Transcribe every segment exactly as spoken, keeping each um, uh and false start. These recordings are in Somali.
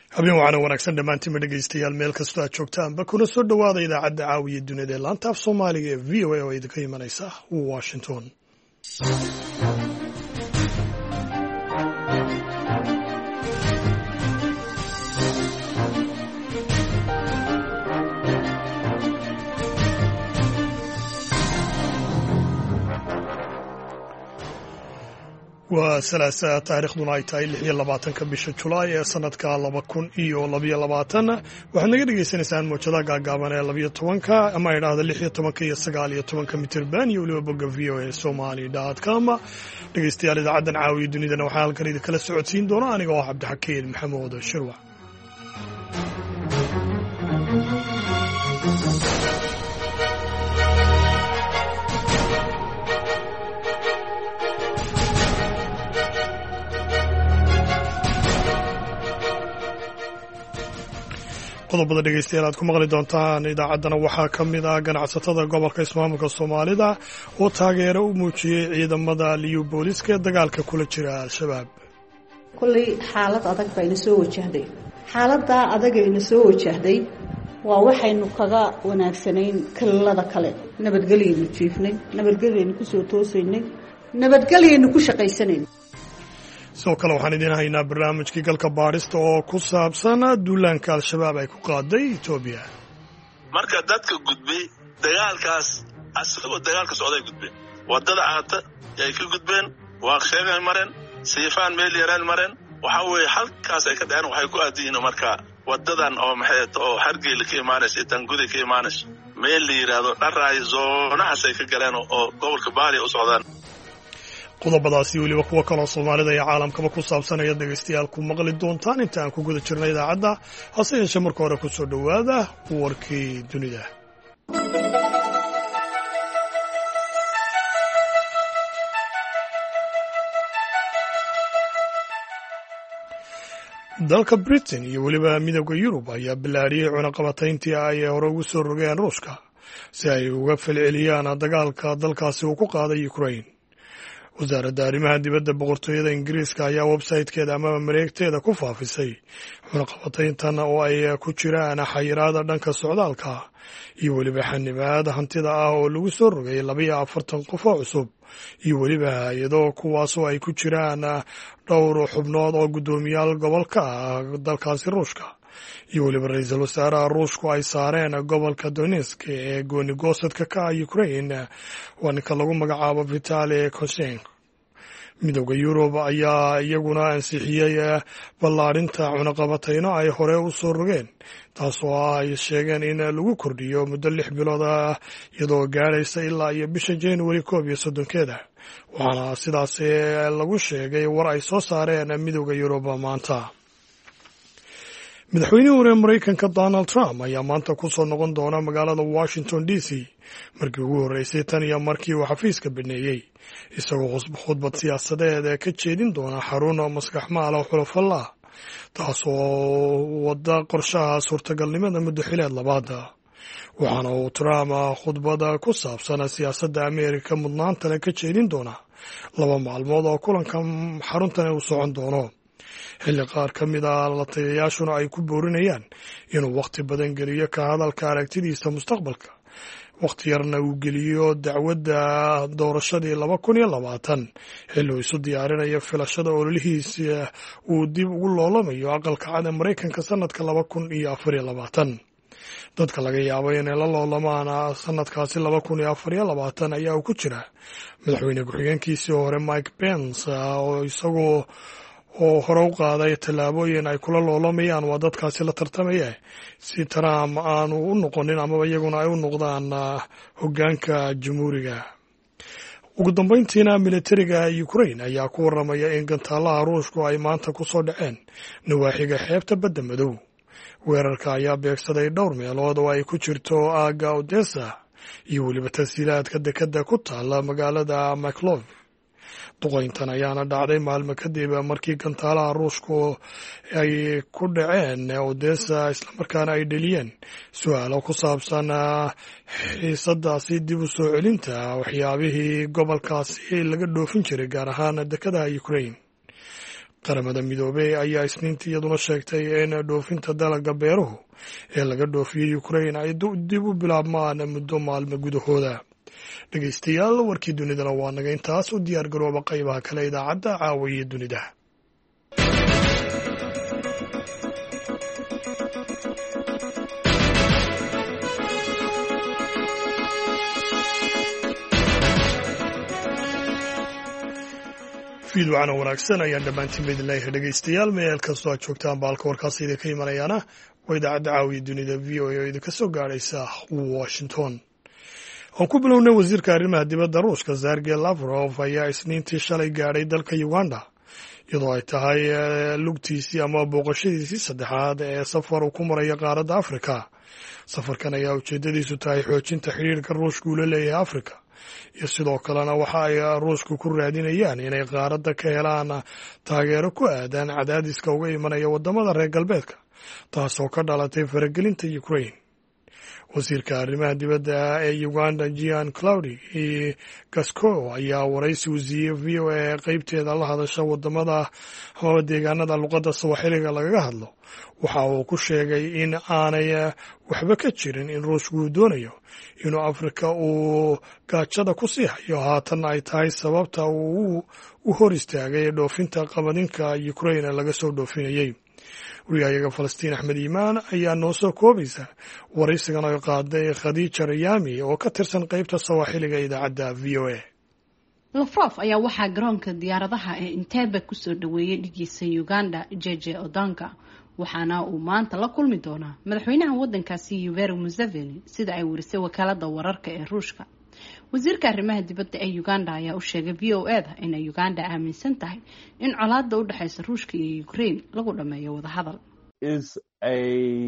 habeen waxaana wanaagsan dhammaantiinba dhegaystayaal meel kastoo aad joogtaanba kuna soo dhowaada idaacadda caawiya dunida ee laanta af soomaaliga ee v o a oo idinka imanaysa washington. waa salaasa taariikhduna ay tahay lix iyo labaatanka bisha julaay ee sanadka laba kun iyo labayo labaatan waxaad naga dhagaysanaysaan mawjadaha gaagaaban ee labayo tobanka ama idhaahda lix iyo tobanka iyo sagaal iyo tobanka mitirban iyo weliba bogga v o a somali dot com dhegaystayaal idaacaddan caawiya dunidana waxaa halkan idinkala socodsiin doona aniga oo cabdixakiin maxamuud shirwac. qodobada dhegaystayaal aad ku maqli doontaan idaacaddana waxaa ka mid ah ganacsatada gobolka ismaamulka soomaalida oo taageero u muujiyey ciidamada liyu booliska ee dagaalka kula jira al-shabaab. kolley xaalad adag bayna soo wajahday xaaladdaa adagayna soo wajahday waa waxaynu kaga wanaagsanayn kalalada kale. nabadgelyaynu jiifnay, nabadgelyaynu ku soo toosaynay, nabadgelyaynu ku shaqaysanayn. sidoo kale waxaan idiin haynaa barnaamijkii galka baadhista oo ku saabsan duulaanka al-shabaab ay ku qaaday etoobiya. marka dadka gudbay dagaalkaas asagoo dagaalka socday gudbeen waddada aata ay ka gudbeen waa sheegay mareen siifaan meel yaraan mareen waxa weeye halkaas ay ka dhaceen waxay ku aadiyiin marka waddadan oo maxay oo hargeyla ka imaanaysa tanguda ka imaanaysa meel la yiraahdo dharaay zoonahaas ay ka galeen oo gobolka baari u socdaan. qodobadaasi weliba kuwa kaloo soomaalida iyo caalamkaba ku saabsan ayaad dhegaystayaal ku maqli doontaan inta aan ku guda jirnay idaacadda. hase yeeshee marka hore ku soo dhowaada warkii dunida. dalka britain iyo weliba midowda yurub ayaa bilaariyey cunaqabatayntii ay hore ugu soo rogeen ruushka si ay uga falceliyaan dagaalka dalkaasi uu ku qaaday ukraine. wasaaradda arrimaha dibadda boqortooyada ingiriiska ayaa websaytekeeda amaba mareegteeda ku faafisay cunaqabatayntan oo ay ku jiraan xayiraada dhanka socdaalka iyo weliba xanibaad hantida ah oo lagu soo rogay labayo afartan qof oo cusub iyo weliba hay-ado kuwaasoo ay ku jiraan dhowr xubnood oo guddoomiyaal gobolka ah dalkaasi ruushka iyo weliba ra-iisul wasaaraha ruushku ay saareen gobolka donetsk ee gooni-goosadka ka ah ukraine waa ninka lagu magacaabo vitali koshenk. midowda yurub ayaa iyaguna ansixiyey ballaadhinta cunaqabatayno ay hore u soo rogeen taasoo ah ay sheegeen in lagu kordhiyo muddo lix bilood ah iyadoo gaadhaysa ilaa iyo bisha january koob iyo soddonkeeda waxaana sidaas lagu sheegay war ay soo saareen midowda yurub maanta. madaxweynihii hore maraykanka donald trump ayaa maanta ku soo noqon doona magaalada washington d c markii ugu horreysay tan iyo markii uu xafiiska baneeyey isagoo khudbad siyaasadeed ee ka jeedin doona xarun maskaxmaala xulafalla taasoo wadda qorshaha suurtagalnimada muddo xileed labaada. waxaana uu trump khudbada ku saabsan siyaasadda ameerika mudnaantale ka jeedin doona laba maalmood oo kulanka xaruntani uu socon doono xilli qaar ka mid a la taliyayaashuna ay ku boorinayaan inuu wakhti badan geliyo ka hadalka aragtidiisa mustaqbalka wakhti yarna uu geliyo dacwadda doorashadii laba kun iyo labaatan xilli uu isu diyaarinayo filashada ololihiisa uu dib ugu loolamayo aqalka cad ee maraykanka sanadka laba kun iyo afar iyo labaatan. dadka laga yaabo inay la loolamaan sanadkaasi laba kun iyo afar iyo labaatan ayaa uu ku jira madaxweyne ku-xigeenkiisii hore mike pence oo isagoo oo hore u qaaday tallaabooyin ay kula loolamayaan waa dadkaasi la tartamaya si trump aanu u noqonin amaba iyaguna ay u noqdaan hoggaanka jamhuuriga. ugu dambayntiina militariga ukraine ayaa ku warramaya in gantaalaha ruushku ay maanta ku soo dhaceen nawaaxiga xeebta badda madow. weerarka ayaa beegsaday dhowr meelood oo ay ku jirto aagga odessa iyo weliba tashiilaadka dekedda ku taalla magaalada maclov. duqayntan ayaana dhacday maalmo kadib markii gantaalaha ruushku ay ku dhaceen odessa islamarkaana ay dheliyeen su-aalo ku saabsan xiisadaasi dib u soo celinta waxyaabihii gobolkaasi laga dhoofin jiray gaar ahaan dekedaha ukraine. qaramada midoobey ayaa isniintii iyaduna sheegtay in dhoofinta dalagga beeruhu ee laga dhoofiyey ukrain ay dib u bilaabmaan muddo maalmo gudahooda. dhegaystayaal warkii dunidana waa naga intaas. u diyaar garooba qaybaha kale idaacadda caawiye dunida. fiidwacana wanaagsan ayaan dhammaantiin ba idin leeyahay dhegaystayaal meel kastoo aad joogtaan baalka warkaas idinka imanayaana waa idaacadda caawiya dunida v o a oo idinka soo gaadhaysa washington. aan ku bilownay wasiirka arrimaha dibadda ruushka sergey lavrov ayaa isniintii shalay gaadhay dalka uganda iyadoo ay tahay lugtiisii ama booqashadiisii saddexaad ee safar uu ku maraya qaaradda afrika. safarkan ayaa ujeeddadiisu tahay xoojinta xidhiirka ruushka uu la leeyahay afrika iyo sidoo kalena waxa ay ruushku ku raadinayaan inay qaaradda ka helaan taageero ku aadan cadaadiska uga imanaya waddamada reer galbeedka taasoo ka dhalatay faragelinta ukrain. wasiirka arrimaha dibadda ee uganda gian claudi gasco ayaa waraysi uu siiyey v o a qaybteeda la hadasha waddamada ama deegaanada luqadda sawaaxiliga lagaga hadlo waxa uu ku sheegay in aanay waxba ka jirin in ruushku uu doonayo inuu afrika uu gaajada ku sii hayo haatanna ay tahay sababta uu u hor istaagay dhoofinta qamadinka ukrain ee laga soo dhoofinayey. wariyahayaga falastiin axmed iimaan ayaa noo soo koobaysa waraysigan ay qaaday khadiija rayaami oo ka tirsan qaybta sawaaxiliga idaacadda v o a. lavrov ayaa waxaa garoonka diyaaradaha ee Entebbe kusoo dhaweeyay dhigiisa Uganda Jeje Odanga waxaana uu maanta la kulmi doonaa madaxweynaha waddankaasi Yoweri Museveni sida ay warisay wakaalada wararka ee Ruushka. wasiirka arrimaha dibadda ee Uganda ayaa u sheegay v o a in Uganda aaminsan tahay in colaadda u dhaxaysa Ruushka iyo Ukraine lagu dhameeyo wada hadal. is a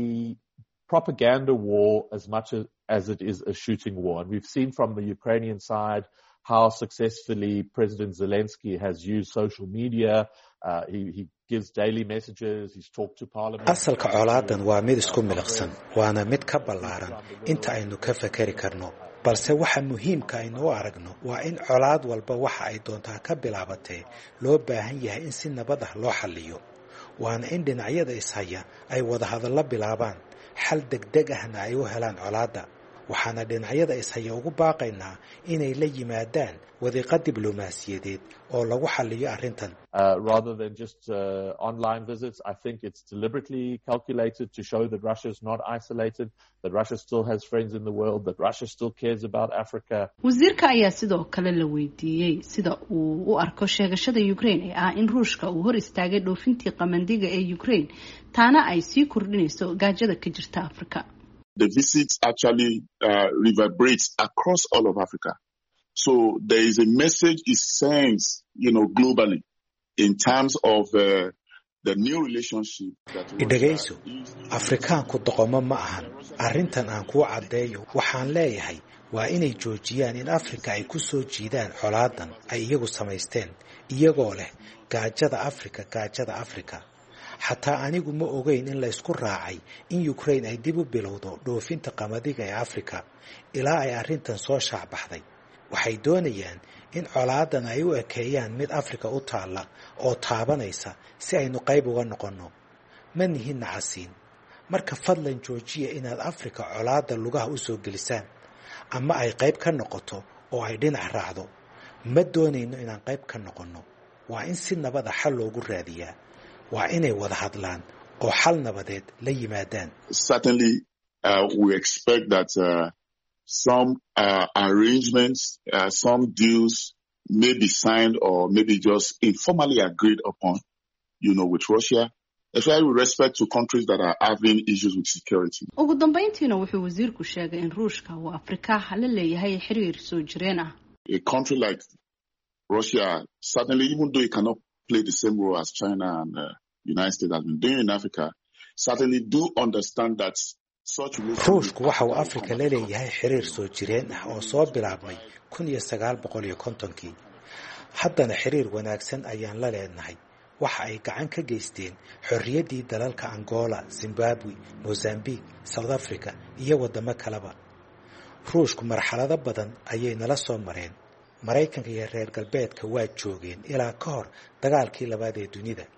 propaganda war as much as, as it is a shooting war, and we've seen from the Ukrainian side how successfully President Zelensky has used social media. Uh, he, he gives daily messages, he's talked to parliament. asalka colaadan waa mid isku miliqsan waana mid ka ballaaran inta aynu ka fakari karno balse waxa muhiimka aynu u aragno waa in colaad walba waxa ay doontaa ka bilaabatee loo baahan yahay in si nabad ah loo xalliyo waana in dhinacyada ishaya ay wada hadallo bilaabaan xal degdeg ahna ay u helaan colaadda waxaana dhinacyada ishaya ugu baaqaynaa inay la yimaadaan wadiiqa diblomaasiyadeed oo lagu xalliyo arrintan. Uh, rather than just uh, online visits, I think it's deliberately calculated to show that Russia is not isolated, that Russia still has friends in the world, that Russia still cares about Africa. wasiirka ayaa sidoo kale la weydiiyey sida uu u arko sheegashada Ukraine ee ah in Ruushka uu hor istaagay dhoofintii qamandiga ee Ukraine taana ay sii kordhinayso gaajada ka jirta Afrika. The visit actually uh, reverberates across all of Africa. So there is a message it sends, you know, globally in terms of uh, the new relationship that idhagayso afrikaanku doqomo ma ahan arrintan aan ku cadeeyo waxaan leeyahay waa inay joojiyaan in Afrika ay ku soo jiidaan colaadan ay iyagu samaysteen iyagoo leh gaajada Afrika gaajada Afrika. xataa anigu ma ogeyn in la isku raacay in Ukraine ay dib u bilowdo dhoofinta qamadiga ee Afrika ilaa ay arrintan soo shaacbaxday. waxay doonayaan in colaadan ay u ekeeyaan mid Afrika u taala oo taabanaysa si aynu qayb uga noqono. ma nihin nacasiin marka fadlan joojiya inaad Afrika colaada lugaha u soo gelisaan ama ay qayb ka noqoto oo ay dhinac raacdo. ma doonayno inaan qayb ka noqono. waa in si nabad ah xal loogu raadiyaa. waa inay wada hadlaan oo xal nabadeed la yimaadaan. Certainly, uh, we expect that uh, some uh, arrangements, uh, some deals may be signed or maybe just informally agreed upon, you know, with Russia, especially with respect to countries that are having issues with security. ugu dambeyntiina wuxuu wasiirku sheegay in Ruushka uu Afrika la leeyahay xiriir soo jireen ah. A country like Russia, certainly, even though it cannot play the same role as China and the uh, United States has been doing in Africa, certainly do understand that such ruushku waxa uu Afrika la leeyahay xiriir soo jireen ah oo soo bilaabmay kun iyo sagaal boqol iyo kontonkii. haddana xiriir wanaagsan ayaan la leenahay. waxa ay gacan ka geysteen xorriyaddii dalalka Angola, Zimbabwe, Mozambique, South Africa iyo wadamo kaleba. ruushku marxalado badan ayay nala soo mareen. Maraykanka iyo reer galbeedka waa joogeen ilaa ka hor dagaalkii labaad ee dunida.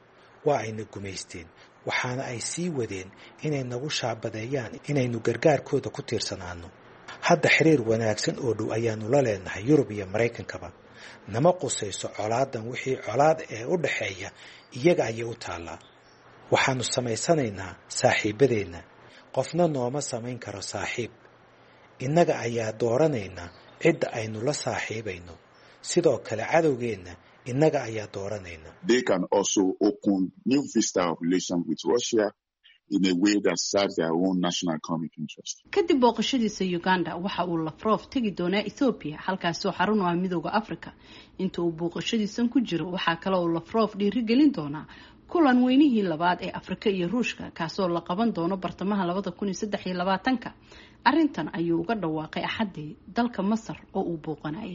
waa ayna gumaysteen waxaana ay sii wadeen inay nagu shaabadeeyaan inaynu gargaarkooda ku tiirsanaano hadda xiriir wanaagsan oo dhow ayaanu la leenahay Yurub iyo Mareykankaba nama qusayso colaadan wixii colaad ee u dhaxeeya iyaga ayay u taalaa waxaanu samaysanaynaa saaxiibadeena qofna nooma samayn karo saaxiib innaga ayaa dooranayna cidda aynu la saaxiibayno sidoo kale cadowgeena innaga ayaa dooranayna. They can also open new vista of relations with Russia in a way that serves their own national economic interest. kadib booqashadiisa Uganda waxa uu Lavrov tagi doonaa Ethiopia halkaas oo xarun u ah midowga Afrika inta uu booqashadiisan ku jiro waxa kale oo Lavrov dhiirigelin doonaa kulan weynihii labaad ee Afrika iyo Ruushka kaasoo la qaban doono bartamaha laba kun iyo saddex iyo labaatan-ka arintan ayuu uga dhawaaqay axadii dalka Masar oo uu booqanayay.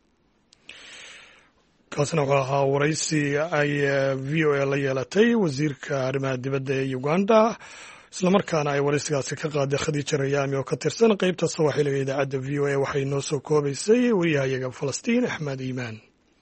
kaasna wuxuu ahaa waraysi ay V O A la yeelatay wasiirka arrimaha dibadda ee Uganda islamarkaana ay waraysigaasi ka qaaday Khadija Rayaami oo ka tirsan qaybta Soomaaliga idaacadda V O A waxay noo soo koobaysay wariyahayaga Falastiin Axmed Iimaan.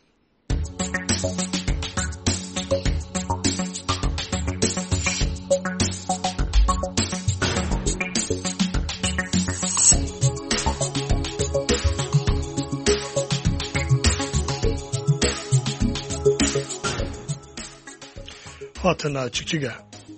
haatana jigjiga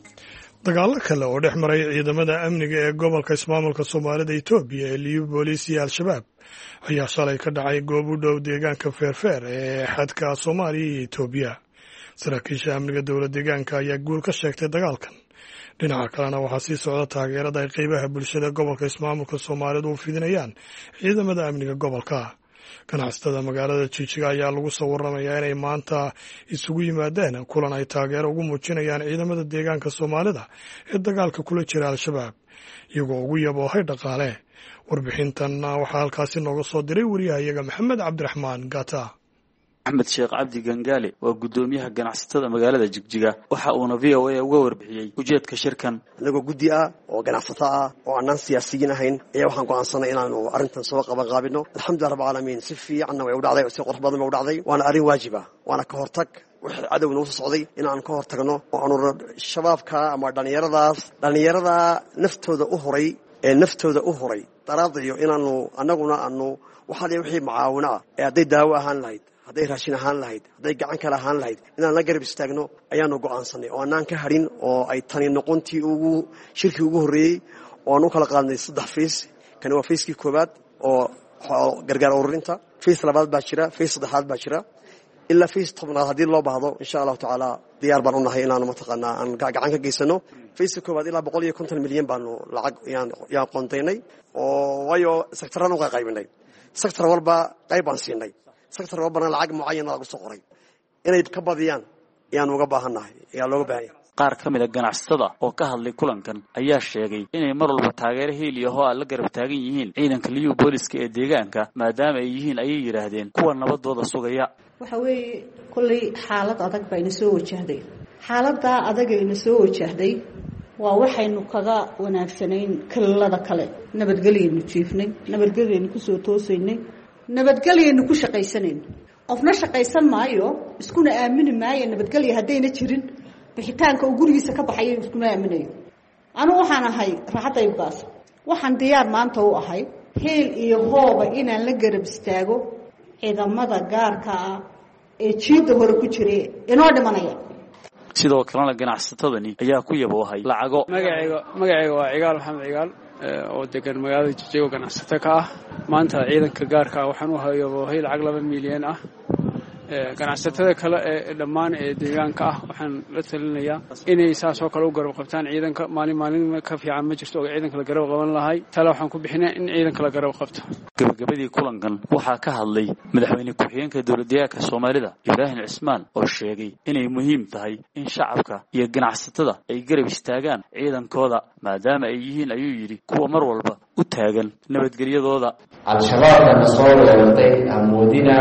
dagaalo kale oo dhex maray ciidamada amniga ee gobolka ismaamulka Soomaalida Itoobiya ee Liyu Booliis iyo Al-Shabaab ayaa shalay ka dhacay goob u dhow deegaanka Feerfeer ee xadka Soomaaliya iyo Itoobiya saraakiisha amniga dowladda deegaanka ayaa guul ka sheegtay dagaalkan dhinaca kalena waxaa sii socda taageerada ay qaybaha bulshada gobolka ismaamulka Soomaalida u fidinayaan ciidamada amniga gobolka ganacsatada magaalada Jigjiga ayaa lagu soo waramayaa inay maanta isugu yimaadeen kulan ay taageero ugu muujinayaan ciidamada deegaanka Soomaalida ee dagaalka kula jira Al-Shabaab iyagoo ugu yaboohay dhaqaale warbixintan waxaa halkaasi nooga soo diray wariyahayaga Maxamed Cabdiraxmaan Gata. Axmed Sheekh Cabdi Gangaale waa gudoomiyaha ganacsatada magaalada Jigjiga waxa uuna V O A uga warbixiyay ujeedka shirkan. Anaga guddi ah oo ganacsato ah oo aan siyaasiyiin ahayn ayaa waxaan go'aansanay inaanu arintan soo qaban qaabino alxamdulillaah rabbil caalamiin si fiican way u dhacday si qurux badan u dhacday waana arin waajib ah waana ka hortag wixii cadawga noo socday inaan ka hortagno oo aanu shabaabka ama dhalinyaradaas dhalinyarada naftooda u horay ee naftooda u horay daraadiyo inaanu anaguna aanu waxa leeyahay wixii macaawina ee haday daawo ahaan lahayd hadday raashin ahaan lahayd hadday gacan kale ahaan lahayd inaan la garab istaagno ayaanu go'aansanay oo aanan ka harin oo ay tani noqontii ugu shirkii ugu horeeyay oo aan u kala qaadnay saddex fiis kan waa fiiskii koobaad oo gargaar ururinta fiis labaad baa jira fiis saddexaad baa jira ilaa fiis tobnaad haddii loo baahdo insha allahu tacaala diyaar baan u nahay inaanu mataqaanaa aan gacan ka geysano fiiska koobaad ilaa boqol iyo konton milyan baanu lacag yaan qoontaynay oo waayo sektaraan uga qaybinay sektar walba qayb baan siinay sektor walbana lacag mucayan lagu soo qoray inay ka badiyaan ayaan uga baahanahay ayaa looga baahan yahay. qaar ka mid ah ganacsatada oo ka hadlay kulankan ayaa sheegay inay mar walba taageero heliyo oo la garab taagan yihiin ciidanka Liyu Booliiska ee deegaanka maadaama ay yihiin ayay yiraahdeen kuwa nabadooda sugaya. waxa weeye kulli xaalad adag bayna soo wajahday xaaladda adagayna soo wajahday waa waxaynu kaga wanaagsanayn kallada kale nabadgelyo jiifnay nabadgelyo ku soo toosaynay nabadgelyo ku shaqaysaneen qofna shaqaysan maayo iskuna aamini maayo nabadgelyo hadayna jirin bixitaanka uu gurigiisa ka baxay iskuna aaminayo anigu waxaan ahay raaxadaybaas waxaan diyaar maanta u ahay heel iyo hooba inaan la garab istaago ciidamada gaarka ah ee jiida hore ku jiray inoo dhimanaya. sidoo kalena ganacsatadani ayaa ku yaboohay lacago. magacayga magacayga waa Cigaal Maxamed Cigaal oo degan magaalada Jigjiga ganacsato ka ah maanta ciidanka gaarka ah waxaan u hayaboohay lacag laba milyan ah ganacsatada kale ee dhammaan ee deegaanka ah waxaan la talinayaa inay saasoo kale u garab qabtaan ciidanka maalin maalin ka fiican ma jirto oo ciidanka la garab qaban lahay tala waxaan ku bixinaa in ciidanka la garab qabto. gabagabadii kulankan waxaa ka hadlay madaxweyne ku-xigeenka dowladda Soomaalida Ibrahim Cismaan oo sheegay inay muhiim tahay in shacabka iyo ganacsatada ay garab istaagaan ciidankooda maadaama ay yihiin ayuu yiri kuwa mar walba u taagan nabadgelyadooda. Al-Shabaabna soo weerartay amoodina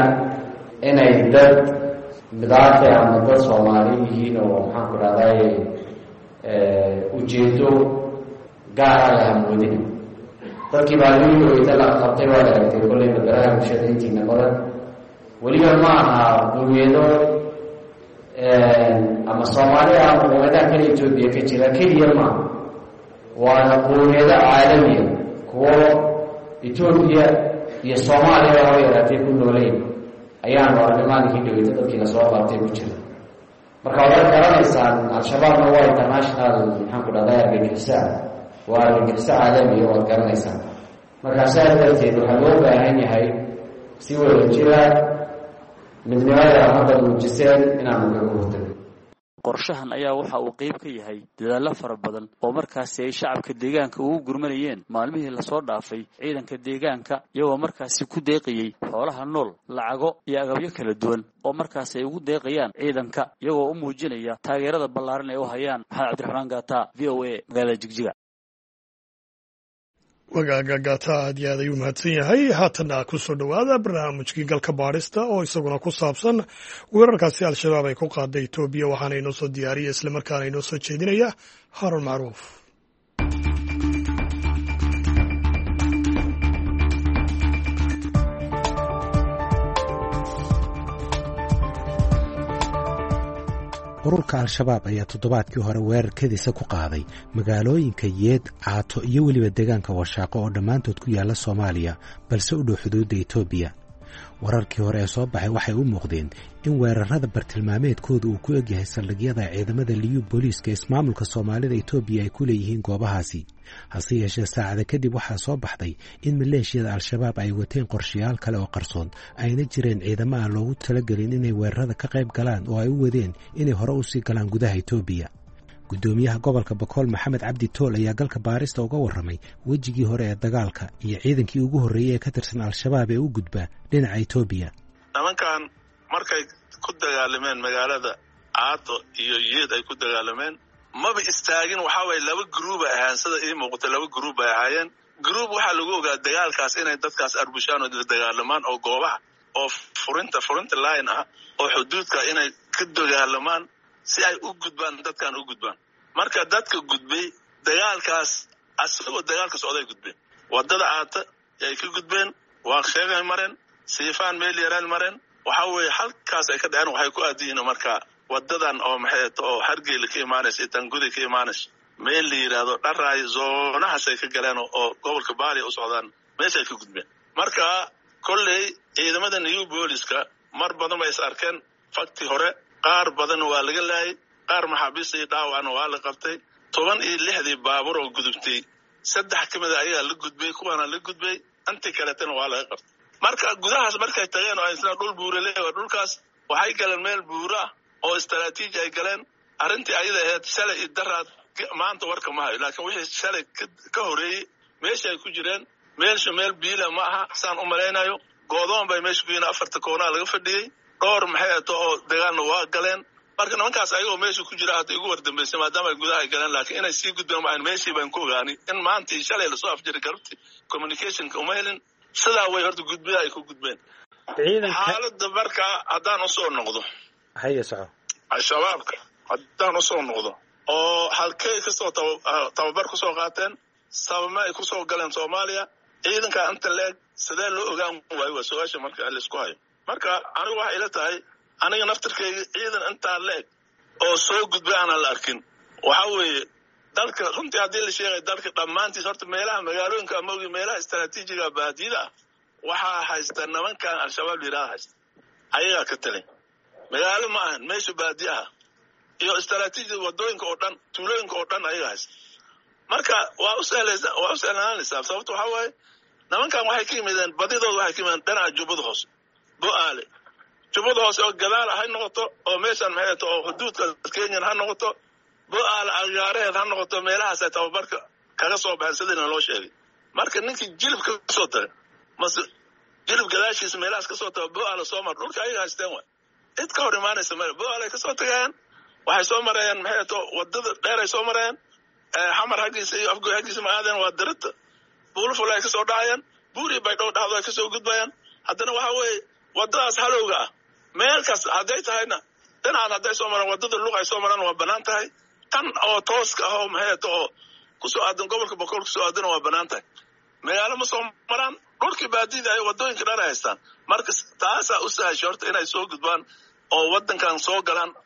inay dad bidaacay ama dad Soomaali yihiin oo waxaan ku raadayay ee ujeedo gaar ah amoodina dadkii baa loo idala qabtay waa aragtay kulay baraha bulshada intiina qoran waliba ma aha duuyeedo ama soomaaliya ama qowmiyadaha kale etoobiya ka jira keliya maaha waana qowmiyado caalamiya kuwo etoobiya iyo soomaaliya haba yaraatee ku nooleyn ayaanu aragnay maalinkii dhaweyta dadkii lasoo qaatay ku jira marka waad garanaysaan al-shabaabna waa international maxaan ku dhahday argagixisaa waa argagixiso caalamiya waad garanaysaan markaa saas darteed waxaa loo baahan yahay si wada jira midnimada hadda muujiseen inaanu kaga hortagno qorshahan ayaa waxa uu qayb ka yahay dadaallo fara badan oo markaasi ay shacabka deegaanka ugu gurmanayeen maalmihii lasoo dhaafay ciidanka deegaanka iyagoo markaasi ku deeqayay xoolaha nool lacago iyo agabyo kala duwan oo markaasi ay ugu deeqayaan ciidanka iyagoo u muujinaya taageerada ballaaran ee u hayaan maxamed cabdiraxmaan gaata v o a magaalada jigjiga wagaaga gaata aad iyo aad ayuu mahadsan yahay haatana ku soo dhowaada barnaamijkii galka baadhista oo isaguna ku saabsan weerarkaasi al-shabaab ay ku qaaday etoobiya waxaana inoo soo diyaariya islamarkaana inoo soo jeedinaya haarun macruuf ururka al-shabaab ayaa toddobaadkii hore weerarkadiisa ku qaaday magaalooyinka yeed caato iyo weliba deegaanka washaaqo oo dhammaantood ku yaalla soomaaliya balse u dhow xuduudda etoobiya wararkii hore ee soo baxay waxay u muuqdeen in weerarada bartilmaameedkooda uu ku egyahay saldhigyada ciidamada liyu booliiska ismaamulka soomaalida etoobiya ay ku leeyihiin goobahaasi hase yeeshee saacada kadib waxaa soo baxday in maleeshiyada al-shabaab ay wateen qorshayaal kale oo qarsoon ayna jireen ciidamo aan loogu talagelin inay weerarada ka qayb galaan oo ay u wadeen inay hore u sii galaan gudaha etoobiya guddoomiyaha gobolka bakool maxamed cabdi tool ayaa galka baarista uga warramay wejigii hore ee dagaalka iyo ciidankii ugu horreeyey ee ka tirsan al-shabaab ee u gudba dhinaca etoobiya nimankan markay ku dagaalameen magaalada caato iyo yeed ay ku dagaalameen maba istaagin waxaa waye laba gruub ay ahaan sida ii muuqata laba gruub ay ahaayeen gruub waxaa lagu ogaa dagaalkaas inay dadkaas arbushaan oo dagaalamaan oo goobaha oo furinta furinta line ah oo xuduudka inay ka dagaalamaan si ay u gudbaan dadkan u gudbaan marka dadka gudbay dagaalkaas asagoo dagaalka socday gudbeen wadada aata ay ka gudbeen waa sheegay mareen siifaan meel yaraan mareen waxa weeye halkaas ay ka dhaceen waxay ku aadiin marka wadadan oo maxay oo hargeyl ka imaanaysa tangudi ka imaanaysa meel la yiraahdo dharaay zoonahaas ay ka galeen oo gobolka baali u socdaan meesha ay ka gudbeen marka kolley ciidamada new booliska mar badan bay is arkeen fakti hore qaar badan waa laga laayay qaar maxaabiis iyo dhaawacna waa la qabtay toban iyo lixdii baabuur oo gudubtay saddex ka mid ah ayaa la gudbay kuwaana la gudbay inta kaletana waa laga qabtay marka gudahaas markay tageen oo isla dhul buurale oo dhulkaas waxay galeen meel buura oo istaraatiiji ay galeen arrintii ayada ahayd shalay iyo daraad maanta warka ma hayo laakiin wixii shalay ka horeeyey meesha ay ku jireen meelsha meel biila ma aha saan u malaynayo goodoon bay meesha ku yihiin afarta koonaa laga fadhiyey dhowr maxay ato oo dagaalna waa galeen marka nimankaas ayagoo meesha ku jira hata igu wardambaysay maadaama ay gudaha ay galeen laakiin inay sii gudbeen maan meeshii baan ku ogaanay in maanta iyo shalay lasoo afjiray garabti communicationka uma helin sidaa way horta gudbida ay ku gudbeen xaaladda marka haddaan usoo noqdo haya soco al-shabaabka haddaan usoo noqdo oo halkey kasoo tababar kusoo qaateen sababma ay kusoo galeen soomaaliya ciidanka inta leeg sidee loo ogaan waayo waa su-aasha marka laisku hayo marka anigu waxay ila tahay aniga naftirkayga ciidan intaa leeg oo soo gudbay aanan la arkin waxa weeye dalka runtii haddii la sheegay dalka dhammaantiis horta meelaha magaalooyinka amawgi meelaha istaraatiijiga baadiyada ah waxaa haysta nimankan al-shabaab liiraha haysta ayagaa ka talay magaalo ma ahan meesha baadiyaha iyo istaraatiijiyada wadooyinka oo dhan tuulooyinka oo dhan ayaga haysta marka waa u sahlaysa waa u sahlanaanaysaa sababta waxaa waaye nimankan waxay ka yimideen badidooda waxay ka yimideen dhinaca jubbada hoose bo-aale jubbada hoose oo gadaal ha noqoto oo meeshaan maxay ato oo xuduudka kenyan ha noqoto bo-aale agaareheed ha noqoto meelahaas ay tababarka kaga soo baxeen sidiina loo sheegay marka ninkii jilib ka soo tagay mase jilib gadaashiisa meelahaas kasoo taga bo-aale soo mar dhulka ayaga haysteen waay cid ka hor imaanaysa male bo-aale ay kasoo tagayaan waxay soo marayaan maxay ato wadada dheer ay soo marayaan xamar haggiisa iyo afgoy haggiisa ma aadeen waa darita buulaful ay kasoo dhacayaan buuri bay dhow dhacdo ay kasoo gudbayaan haddana waxa weeye wadadaas halowga ah meelkaas hadday tahayna dhinacan hadday soo maraan wadada luq ay soo maraan waa banaan tahay tan oo tooska ah oo maxay ato oo kusoo aadan gobolka boqol kusoo aadana waa banaan tahay magaalo ma soo maraan dhulkii baadida ay wadooyinka dhan ay haystaan marka taasaa u sahashay horta inay soo gudbaan oo wadankan soo galaan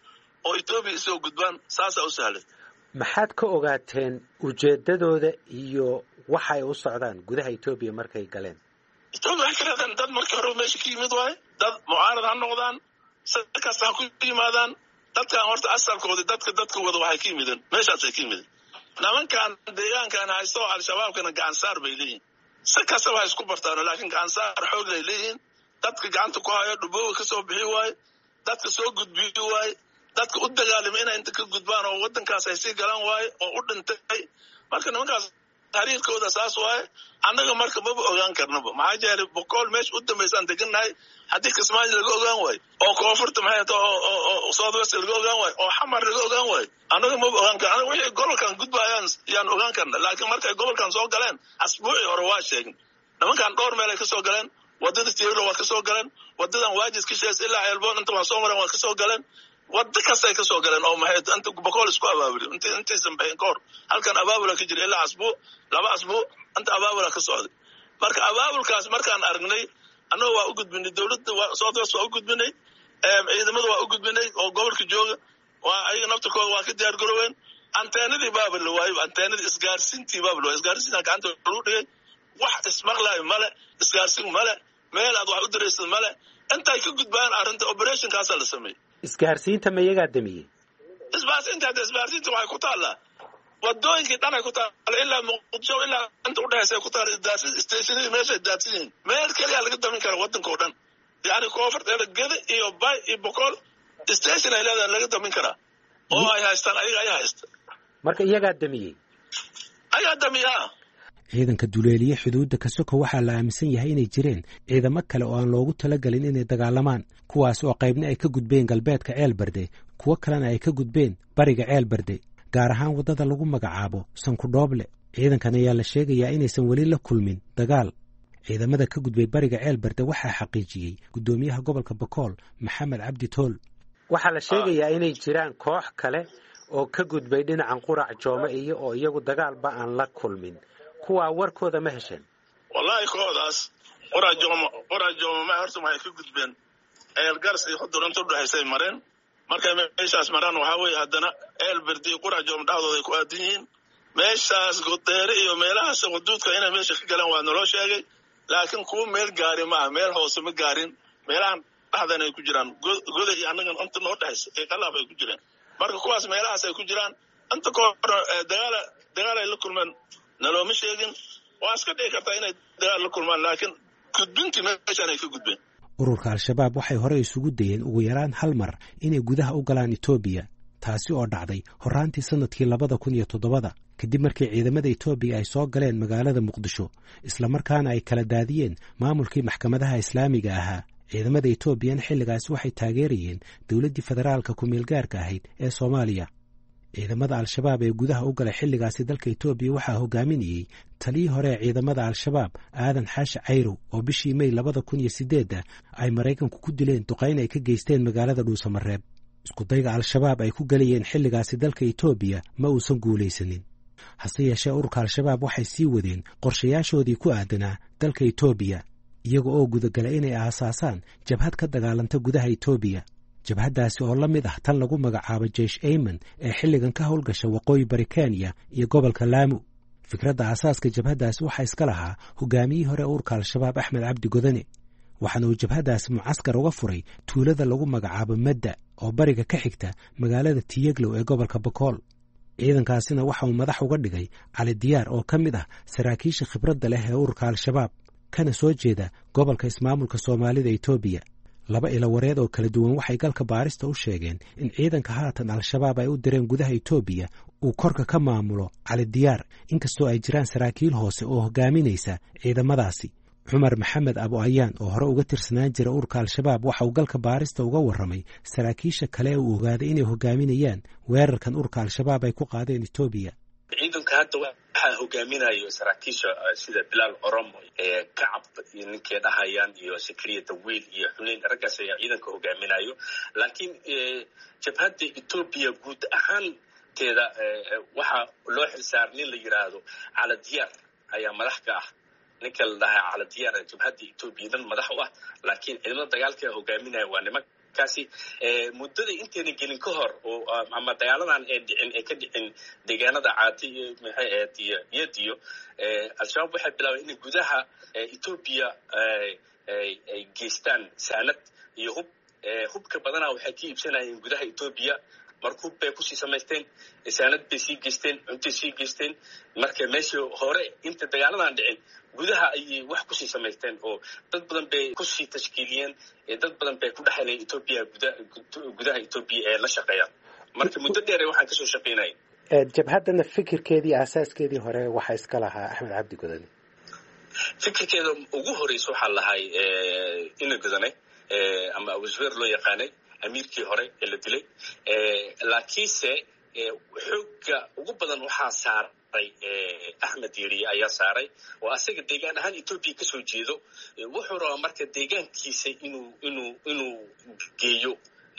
oo Ethiopia isoo gudbaan saasa u sahlay. maxaad ka ogaateen ujeedadooda iyo waxa ay u socdaan gudaha Ethiopia markay galeen? Ethiopia waxay kiraadaan dad markii hore meesha ka yimid waay, dad mucaarad ha noqdaan, sadkaas ha ku yimaadaan, dadkan horta asalkooda dadka dadka wada waxay ka yimideen meeshaasay ka yimideen. nimankan deegaankan haysto al-shabaabkana gacan saar bay leeyihiin, si kastaba ha isku bartaan laakiin gacan saar xoog lay leeyihiin. dadka gacanta ku hayo dhubooga ka soo bixi waay, dadka soo gudbiyi waay, dadka u dagaalamay inay inta ka gudbaan oo wadankaas ay sii galaan waay oo u dhintay. marka nimankaas taariikhkooda saas waay, annaga marka maba ogaan karnaba. maxaa jeelay boqol meesha u dambaysaan degannahay, haddii Kismaayo laga ogaan waay oo koonfurta maxay tahay oo Southwest laga ogaan waay oo Xamar laga ogaan waay, annaga maba ogaan karna. anaga wixii gobolkan gudbayaan yaan ogaan karna, laakiin markay gobolkan soo galeen asbuuci hore waa sheegin nimankan dhowr meel ay ka soo galeen. wadada Tiiro waa ka soo galeen, wadadan Waajis ka shees ilaa Elboon inta waa soo mareen waa ka soo galeen, wada kasta ay ka soo galeen oo maxay inta boqol isku abaabuli inta inta sanbayn koor halkan abaabula ka jira ilaa asbuu laba asbuu inta abaabula ka socday. marka abaabulkaas markaan aragnay annaga waa u gudbinay dawladda waa Southwest waa u gudbinay, ee ciidamada waa u gudbinay oo gobolka jooga waa ay naftirkooda waa ka diyaar garoobeen. anteenadii baabul la waayay, anteenadii isgaarsiintii baabul waa isgaarsiinta gacanta lagu dhigay, wax ismaqlay male, isgaarsiin male, meel aad wax u diraysid male. intay ka gudbaan arrinta operation kaas la sameeyay. isgaarsiinta ma iyaga damiyay? isgaarsiinta isgaarsiinta waxay ku taallaa wadooyinkii dhan ay ku taallaa ilaa Muqdisho ilaa inta u dhaxaysa ku taallaa isgaarsiin stationada meesha daadsiin meel kaliya laga damin karo wadanka oo dhan. yaani koonfurta Gede iyo Bay iyo Boqol station ay leedahay laga damin karaa oo ay haystaan ayaga ay haystaan. marka iyaga damiyay ayaa damiyaa. ciidanka duleeliye xuduudda ka soko waxaa la aaminsan yahay inay jireen ciidamo kale oo aan loogu talagalin inay dagaalamaan, kuwaas oo qaybna ay ka gudbeen galbeedka Ceelbarde, kuwo kalena ay ka gudbeen bariga Ceelbarde, gaar ahaan wadada lagu magacaabo Sankudhooble. ciidankan ayaa la sheegayaa inaysan weli la kulmin dagaal. ciidamada ka gudbay bariga Ceelbarde waxaa xaqiijiyey gudoomiyaha gobolka Bakool Maxamed Cabdi Tool. waxaa la sheegayaa inay jiraan koox kale oo ka gudbay dhinacan Qurac Joome iyo oo iyagu dagaalba aan la kulmin. kuwa warkooda ma hesheen? wallahi koodaas Qurac Joome Qurac Joome ma horta ma ka gudbeen Eelgars iyo Xuduranta u dhaxaysay mareen. markay meeshaas maraan waxa weeye haddana Ceelbarde iyo Qurac Joome dhaxdooda ay ku aadan yihiin. meeshaas Godeere iyo meelahaas waduudka inay meesha ka galaan waa naloo sheegay, laakiin kuwa meel gaari ma meel hoose ma gaarin, meelahan dhaxdan ay ku jiraan goda iyo annaga inta noo dhaxaysa ee qalaab ay ku jiraan. marka kuwaas meelahaas ay ku jiraan inta koor dagaal dagaal ay la kulmaan nalooma sheegin. waa iska dhici kartaa inay dagaal la kulmaan, laakiin gudbintii meeshaan ay ka gudbeen. ururka al-shabaab waxay hore isugu dayeen ugu yaraan hal mar inay gudaha u galaan Ethiopia, taasi oo dhacday horaantii sanadkii labada kun iyo toddobada, kadib markii ciidamada Ethiopia ay soo galeen magaalada Muqdisho isla markaana ay kala daadiyeen maamulkii maxkamadaha islaamiga ahaa. ciidamada Ethiopia xilligaas waxay taageerayeen dawladdii federaalka ku meel gaarka ahayd ee Soomaaliya. ciidamada al-shabaab ee gudaha u galay xilligaasi dalka Ethiopia waxaa hogaaminayay taliyii hore ee ciidamada al-shabaab Aadan Xaashi Cayrow oo bishii May labada kun iyo siddeed ay Mareykanku ku dileen duqeyn ay ka geysteen magaalada Dhuusamareeb. isku dayga al-shabaab ay ku galayeen xilligaasi dalka Ethiopia ma uusan guulaysanin. hase yeeshee ururka al-shabaab waxay sii wadeen qorshayaashoodii ku aadanaa dalka Ethiopia, iyaga oo gudagalay inay aasaasaan jabhad ka dagaalanta gudaha Ethiopia. jabhaddaasi oo la mid ah tan lagu magacaabo Jeish Ayman ee xilligan ka howlgasha waqooyi bari Kenya iyo gobolka Laamu. fikradda aasaaska jabhaddaasi waxaa iska lahaa hogaamiyihii hore ururka al-shabaab Axmed Cabdi Godane, waxaana uu jabhaddaasi mucaskar uga furay tuulada lagu magacaabo Madda oo bariga ka xigta magaalada Tiyaglow ee gobolka Bakool. ciidankaasina waxa uu madax uga dhigay Cali Diyaar oo ka mid ah saraakiisha khibradda leh ee ururka al-shabaab, kana soo jeeda gobolka ismaamulka Soomaalida Ethiopia. laba ilo wareed oo kala duwan waxay galka baarista u sheegeen in ciidanka haatan al-shabaab ay u direen gudaha Ethiopia uu korka ka maamulo Cali Diyaar, inkastoo ay jiraan saraakiil hoose oo hogaaminaysa ciidamadaasi. Cumar Maxamed Abu Ayaan oo hore uga tirsanaan jira ururka al-shabaab waxa uu galka baarista uga warramay saraakiisha kale ee uu ogaaday inay hogaaminayaan weerarkan ururka al-shabaab ay ku qaadeen Ethiopia. ciidanka hadda waxaa hogaaminayo saraakiisha sida Bilaal Oromo ee Kacab iyo ninkii dhahayaan iyo Sakriya Dawiil iyo Xunayn, raggaas ayaa ciidanka hogaaminayo. laakiin jabhadda Ethiopia guud ahaan teeda waxaa loo xilsaaray nin la yiraahdo Cali Diyaar ayaa madax ka ah. ninka la dhahaa Cali Diyaar jabhadda Ethiopia dan madax u ah, laakiin ciidamada dagaalka hogaaminaya waa nimanka markaasi muddada intayna gelin ka hor oo ama dagaaladan ee dhicin ee ka dhicin deegaanada caati maxay ahayd iyo iyadiyo al-shabaab waxay bilaabeen in gudaha Ethiopia ay geystaan saanad iyo hub hubka badanaa waxay ka iibsanayeen gudaha Ethiopia markuu bay ku sii samaysteen saanad bay sii geysteen cunto sii geysteen marka meeshii hore inta dagaaladan dhicin gudaha ay wax ku sii samaysteen oo dad badan bay ku sii tashkiiliyeen dad badan bay ku dhaxaynayeen Ethiopia gudaha Ethiopia ee la shaqeeyaan marka muddo dheer waxaan ka soo shaqeynay jabhadana fikirkeedii asaaskeedii hore waxa iska lahaa Axmed Cabdi Godane fikirkeeda ugu horeyso waxa lahay ina Godane ama Abuzweer loo yaqaanay amiirkii hore ee la dilay laakiinse xooga ugu badan waxaa saaray Axmed Yeri ayaa saaray oo asaga deegaan ahaan Ethiopia ka soo jeedo wuxuu rabaa marka deegaankiisa inuu inuu inuu geeyo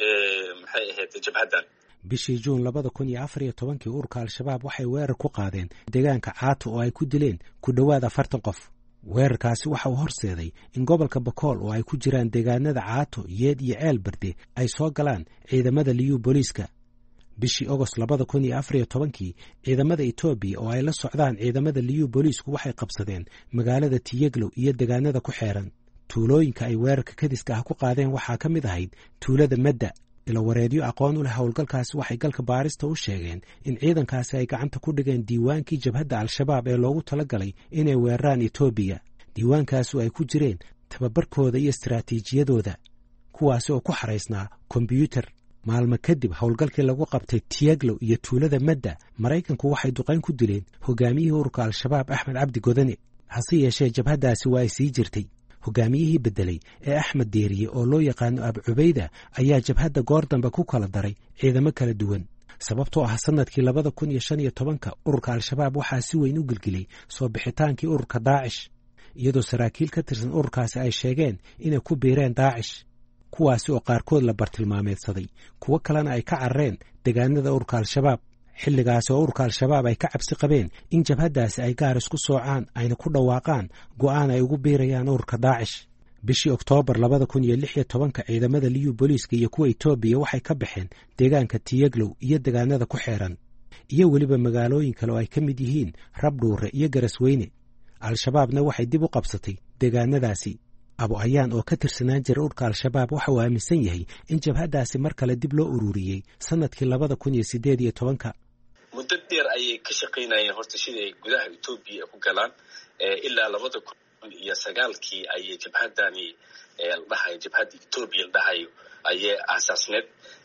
maxay ahayd jabhadan bishii Juun labada kun iyo afar iyo tobankii ururka al-shabaab waxay weerar ku qaadeen deegaanka Caato oo ay ku dileen ku dhawaad afartan qof weerarkaasi waxa uu horseeday in gobolka Bakool oo ay ku jiraan deegaanada Caato, Yeed iyo Ceelbarde ay soo galaan ciidamada liyu booliiska bishii August labada kun iyo afar iyo tobankii ciidamada Ethiopia oo ay la socdaan ciidamada liyu booliisku waxay qabsadeen magaalada Tiyaglow iyo deegaanada ku xeeran tuulooyinka ay weerarka kadiska ah ku qaadeen waxaa ka mid ahayd tuulada Madda ila wareedyo aqoon u leh howlgalkaasi waxay galka baarista u sheegeen in ciidankaasi ay gacanta ku dhigeen diiwaankii jabhadda al-shabaab ee loogu talagalay inay weeraraan Ethiopia diiwaankaasi ay ku jireen tababarkooda iyo istiraatiijiyadooda kuwaasi oo ku xaraysnaa kombiyuutar maalmo kadib howlgalkii lagu qabtay Tiyaglow iyo tuulada Madda Maraykanku waxay duqayn ku dileen hogaamiyihii ururka al-shabaab Axmed Cabdi Godane hase yeeshee jabhaddaasi waa ay sii jirtay hogaamiyihii bedelay ee Axmed Deeriye oo loo yaqaano Abu Cubayda ayaa jabhadda goor dambe ku kala daray ciidamo kala duwan sababtoo ah sanadkii labada kun iyo shan iyo tobanka ururka al-shabaab waxaa si weyn u gilgilay soo bixitaankii ururka Daacish iyadoo saraakiil ka tirsan ururkaasi ay sheegeen inay ku biireen Daacish kuwaasi oo qaarkood la bartilmaameedsaday kuwo kalena ay ka carareen deegaanada ururka al-shabaab xilligaasi oo ururka al-shabaab ay ka cabsi qabeen in jabhaddaasi ay gaar isku soocaan ayna ku dhawaaqaan go'aan ay ugu biirayaan ururka Daacish bishii Oktoobar labada kun iyo lix iyo tobanka ciidamada liyu booliiska iyo kuwa Ethiopia waxay ka baxeen deegaanka Tiyaglow iyo deegaanada ku xeeran iyo weliba magaalooyin kale oo ay ka mid yihiin Rabdhuure iyo Garasweyne al-shabaabna waxay dib u qabsatay deegaanadaasi Abu Ayaan oo ka tirsanaan jiray ururka al-shabaab waxa uu aaminsan yahay in jabhaddaasi mar kale dib loo ururiyey sanadkii labada kun iyo siddeed iyo tobanka muddo dheer ayay ka shaqaynayeen horta siday gudaha Ethiopia ku galaan ilaa labada kun iyo sagaalkii ayay jabhadani la dhahay jabhadda Ethiopia la dhahayo ayay aasaasneed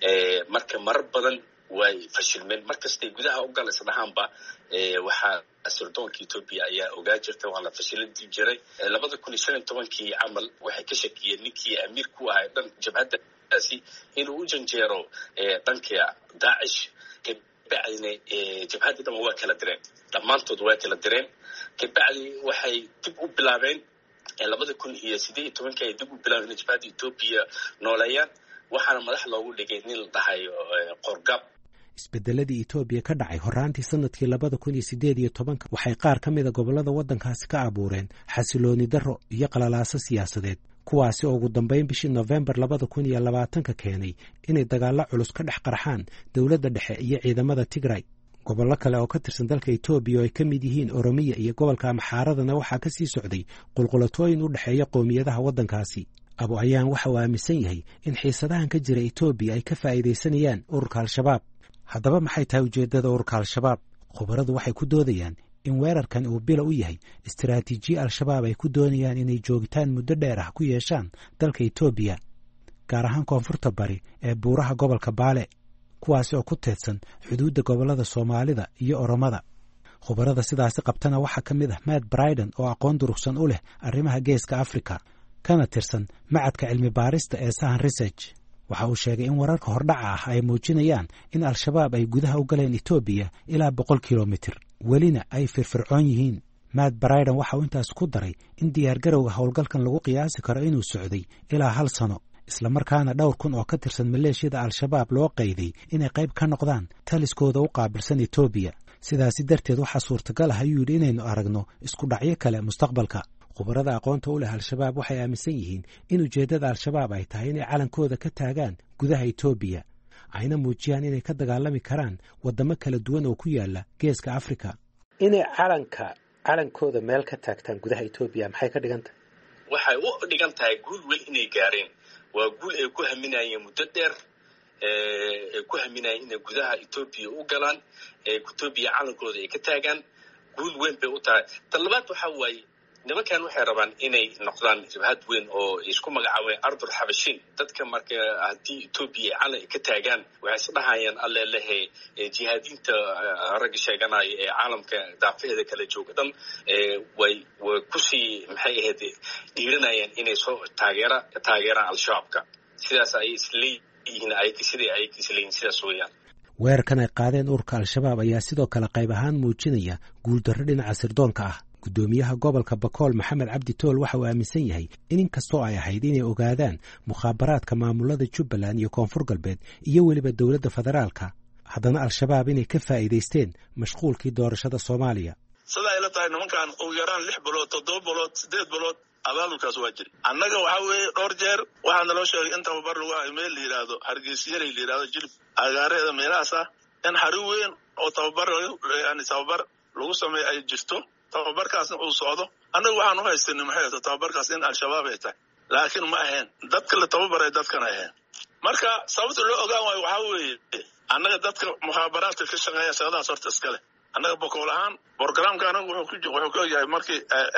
marka marar badan way fashilmeen markastay gudaha u galaysa dhahanba waxaa sirdoonka Ethiopia ayaa ogaa jirtay waa la fashilin jiray labada kun iyo shan iyo tobankii camal waxay ka shakiyeen ninkii amiir ku ahaa dhan jabhaddaasi inuu u janjeero dhanka Daacish kabacdina jabhadda dhan waa kala direen dhammaantood waa kala direen kabacdi waxay dib u bilaabeen labada kun iyo siddeed iyo tobankii ay dib u bilaabeen in jabhadda Ethiopia nooleeyaan waxaana madax loogu dhigay nin la dhahayo Qorgab isbedeladii Ethiopia ka dhacay horaantii sanadkii labada kun iyo siddeed iyo tobanka waxay qaar ka mid a gobollada waddankaasi ka abuureen xasilooni darro iyo qalalaaso siyaasadeed kuwaasi oo ugu dambayn bishii November labada kun iyo labaatanka keenay inay dagaallo culus ka dhex qarxaan dowladda dhexe iyo ciidamada Tigray gobollo kale oo ka tirsan dalka Ethiopia oo ay ka mid yihiin Oromiya iyo gobolka Amxaaradana waxaa ka sii socday qulqulatooyin u dhexeeya qowmiyadaha waddankaasi Abu Ayaan waxa uu aaminsan yahay in xiisadahan ka jira Ethiopia ay ka faa'iidaysanayaan ururka al-shabaab haddaba maxay tahay ujeeddada ururka al-shabaab khubaradu waxay ku doodayaan in weerarkan uu bilo u yahay istiraatiijiye al-shabaab ay ku doonayaan inay joogitaan muddo dheer ah ku yeeshaan dalka Ethiopia gaar ahaan koonfurta bari ee buuraha gobolka Baale kuwaasi oo ku teedsan xuduudda gobollada Soomaalida iyo Oromada khubarada sidaasi qabtana waxaa ka mid ah Matt Bryden oo aqoon durugsan u leh arrimaha geeska Afrika kana tirsan macadka cilmi baarista ee Sahan Research waxa uu sheegay in wararka hordhaca ah ay muujinayaan in al-shabaab ay gudaha u galeen Ethiopia ilaa boqol kilomitir welina ay firfircoon yihiin Matt Bryden waxa uu intaas ku daray in diyaargarowga howlgalkan lagu qiyaasi karo inuu socday ilaa hal sano isla markaana dhowr kun oo ka tirsan maleeshiyada al-shabaab loo qayday inay qayb ka noqdaan taliskooda u qaabilsan Ethiopia sidaasi darteed waxaa suurtagal ah ayuu yidhi inaynu aragno isku dhacyo kale mustaqbalka khubarada aqoonta u leh al-shabaab waxay aaminsan yihiin in ujeeddada al-shabaab ay tahay inay calankooda ka taagaan gudaha etoobiya ayna muujiyaan inay ka dagaalami karaan waddamo kala duwan oo ku yaala geeska afrika. inay calanka calankooda meel ka taagtaan gudaha etoobiya maxay ka dhigan tahay? waxay u dhigan tahay guul weyn inay gaareen. waa guul ay ku haminayeen muddo dheer, ay ku haminayeen inay gudaha etoobiya u galaan, etoobiya calankooda ay ka taagaan. guul weyn bay u tahay. tan labaad waxa waaye nimankan waxay rabaan inay noqdaan jabhad weyn oo isku magacaabeen ardul xabashiin. dadka marka haddii etoobiya calan ay ka taagaan waxay isdhahayaan alle lehe jihaadiinta ragga sheeganaya ee caalamka daafaheeda kala jooga dhan way way kusii maxay ahayd dhiiranayaan inay soo taageera taageeraan al-shabaabka. sidaas ay isleeyihiin ay sidii ay isleeyihiin sidaas weeyaan. weerarkan ay qaadeen ururka al-shabaab ayaa sidoo kale qayb ahaan muujinaya guuldarro dhinaca sirdoonka ah. guddoomiyaha gobolka bakool maxamed cabdi tool waxa uu aaminsan yahay in inkastoo ay ahayd inay ogaadaan mukhaabaraadka maamulada jubbaland iyo koonfur galbeed iyo weliba dowladda federaalka, haddana al-shabaab inay ka faa'iidaysteen mashquulkii doorashada soomaaliya. sida ay la tahay nimankan ugu yaraan lix bilood toddoba bilood siddeed bilood abaabulkaas waa jiri. annaga waxaa weeye dhowr jeer waxaa naloo sheegay in tababar lagu hayo meel la yidhaahdo hargeysyalay la yidhahdo jilib agaareeda meelahaas ah in xari weyn oo tababar yani tababar lagu sameeyo ay jirto. tababarkaasna uu socdo. annaga waxaan u haystanay maxay tahay tababarkaas in al-shabaab ay tahay, laakiin ma ahayn dadka la tababaray dadkan ahayn. marka sababta loo ogaan waayo waxaa weeye annaga dadka mukhaabaraadka ka shaqeeya shaqadaas horta iskale. annaga bokool ahaan borogramka anagu wuxuu ku yahay markii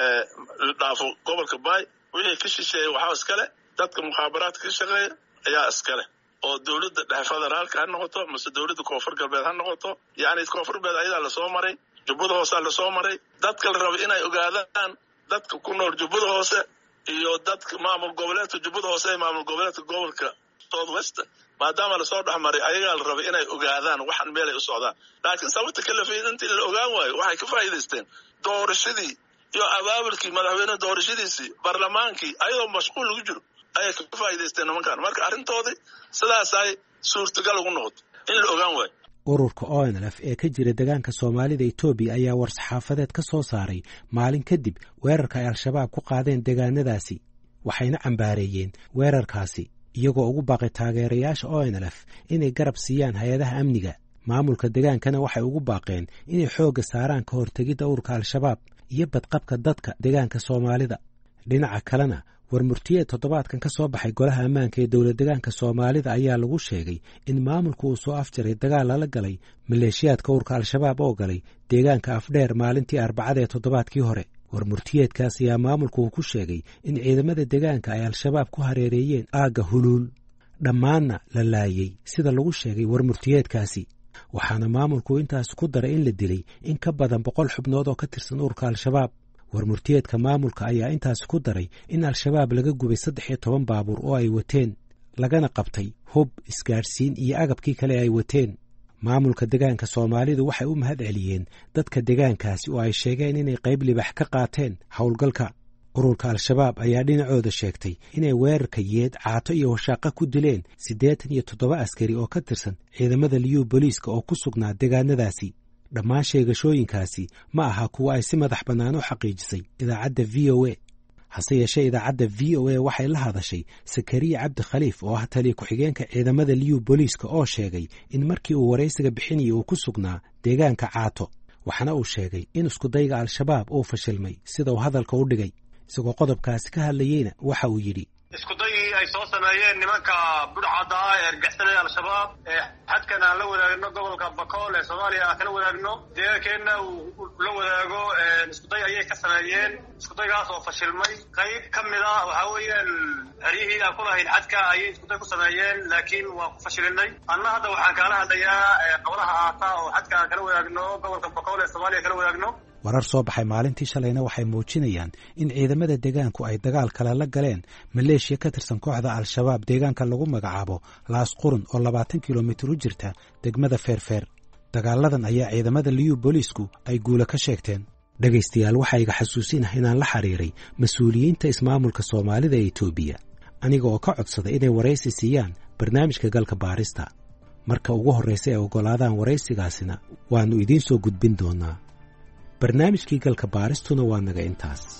la dhaafo gobolka baay wixii ka shisheeyey waxaa iskale dadka mukhaabaraadka ka shaqeeya ayaa iskale, oo dowladda dhexe federaalka ha noqoto mase dowladda koonfur galbeed ha noqoto. yacni koonfur galbeed ayadaa lasoo maray, jubbada hoose lasoo maray. dadka la raba inay ogaadaan dadka ku nool jubbada hoose iyo dadka maamul goboleedka jubbada hoose ee maamul goboleedka gobolka south west maadaama lasoo dhex maray ayagaa la raba inay ogaadaan waxan meel ay u socdaan. laakiin sababta kalafeed intii la ogaan waayo waxay ka faa'iidaysteen doorashadii iyo abaabulkii madaxweyne doorashadiisii barlamaankii ayadoo mashquul lagu jiro ayay ka faa'iidaysteen nimankan. marka arrintoodii sidaasay suurtagal ugu noqoto in la ogaan waayo. ururka o n l f ee ka jira deegaanka soomaalida etoobiya ayaa war-saxaafadeed ka soo saaray maalin kadib weerarka ay al-shabaab ku qaadeen deegaanadaasi, waxayna cambaareeyeen weerarkaasi iyagoo ugu baaqay taageerayaasha o n l f inay garab siiyaan hay-adaha amniga. maamulka deegaankana waxay ugu baaqeen inay xoogga saaraan ka hortegidda ururka al-shabaab iyo badqabka dadka deegaanka soomaalida. dhinaca kalena warmurtiyeed toddobaadkan ka soo baxay golaha ammaanka ee dowlad deegaanka soomaalida ayaa lagu sheegay in maamulku uu soo afjaray dagaal lala galay maleeshiyaadka ururka al-shabaab oo galay deegaanka afdheer maalintii arbacada ee toddobaadkii hore. warmurtiyeedkaas ayaa maamulku uu ku sheegay in ciidamada deegaanka ay al-shabaab ku hareereeyeen aagga huluul, dhammaanna la laayey sida lagu sheegay warmurtiyeedkaasi. waxaana maamulku intaas ku daray in la dilay in ka badan boqol xubnood oo ka tirsan ururka al-shabaab. warmurtiyeedka maamulka ayaa intaasi ku daray in al-shabaab laga gubay saddex iyo toban baabuur oo ay wateen, lagana qabtay hub, isgaadhsiin iyo agabkii kale ay wateen. maamulka deegaanka soomaalidu waxay u mahad celiyeen dadka deegaankaasi oo ay sheegeen inay qayb libax ka qaateen howlgalka. ururka al-shabaab ayaa dhinacooda sheegtay inay weerarka yeed, caato iyo washaaqo ku dileen siddeetan iyo toddoba askari oo ka tirsan ciidamada liyu booliiska oo ku sugnaa deegaanadaasi. dhammaan sheegashooyinkaasi ma aha kuwa ay si madax bannaan u xaqiijisay idaacadda v o a. hase yeeshee idaacadda v o a waxay la hadashay sakariya cabdi khaliif oo ah taliya ku-xigeenka ciidamada liyu booliiska oo sheegay in markii uu waraysiga bixinayay uu ku sugnaa deegaanka caato, waxaana uu sheegay in iskudayga al-shabaab uu fashilmay sida uu hadalka u dhigay. isagoo qodobkaasi ka hadlayeyna waxa uu yidhi iskudayii ay soo sameeyeen nimanka budhcadda ah ee argixisada al-shabaab ee xadkan aan la wadaagno gobolka bakool ee soomaaliya aan kala wadaagno deegaankeenna uu la wadaago iskuday ayay ka sameeyeen. iskudaygaas oo fashilmay. qayb ka mid ah waxaa weeyaan xeryihii aan ku lahayn xadka ayay iskuday ku sameeyeen, laakiin waa ku fashilinay. anna hadda waxaan kaala hadlayaa qablaha aata oo xadka aan kala wadaagno gobolka bakool ee soomaaliya kala wadaagno. warar soo baxay maalintii shalayna waxay muujinayaan in ciidamada deegaanku ay dagaal kale la galeen maleeshiya ka tirsan kooxda al-shabaab deegaanka lagu magacaabo laas qurun oo labaatan kilomitir u jirta degmada feerfeer. dagaaladan ayaa ciidamada liyu booliisku ay guula ka sheegteen. dhegaystayaal waxaa iga xasuusinah inaan la xiriiray mas-uuliyiinta ismaamulka soomaalida ee etoobiya aniga oo ka codsada inay waraysi siiyaan barnaamijka galka baarista. marka ugu horraysa ee oggolaadaan waraysigaasina waannu idiin soo gudbin doonaa. barnaamijkii galka baaristuna waa naga intaas.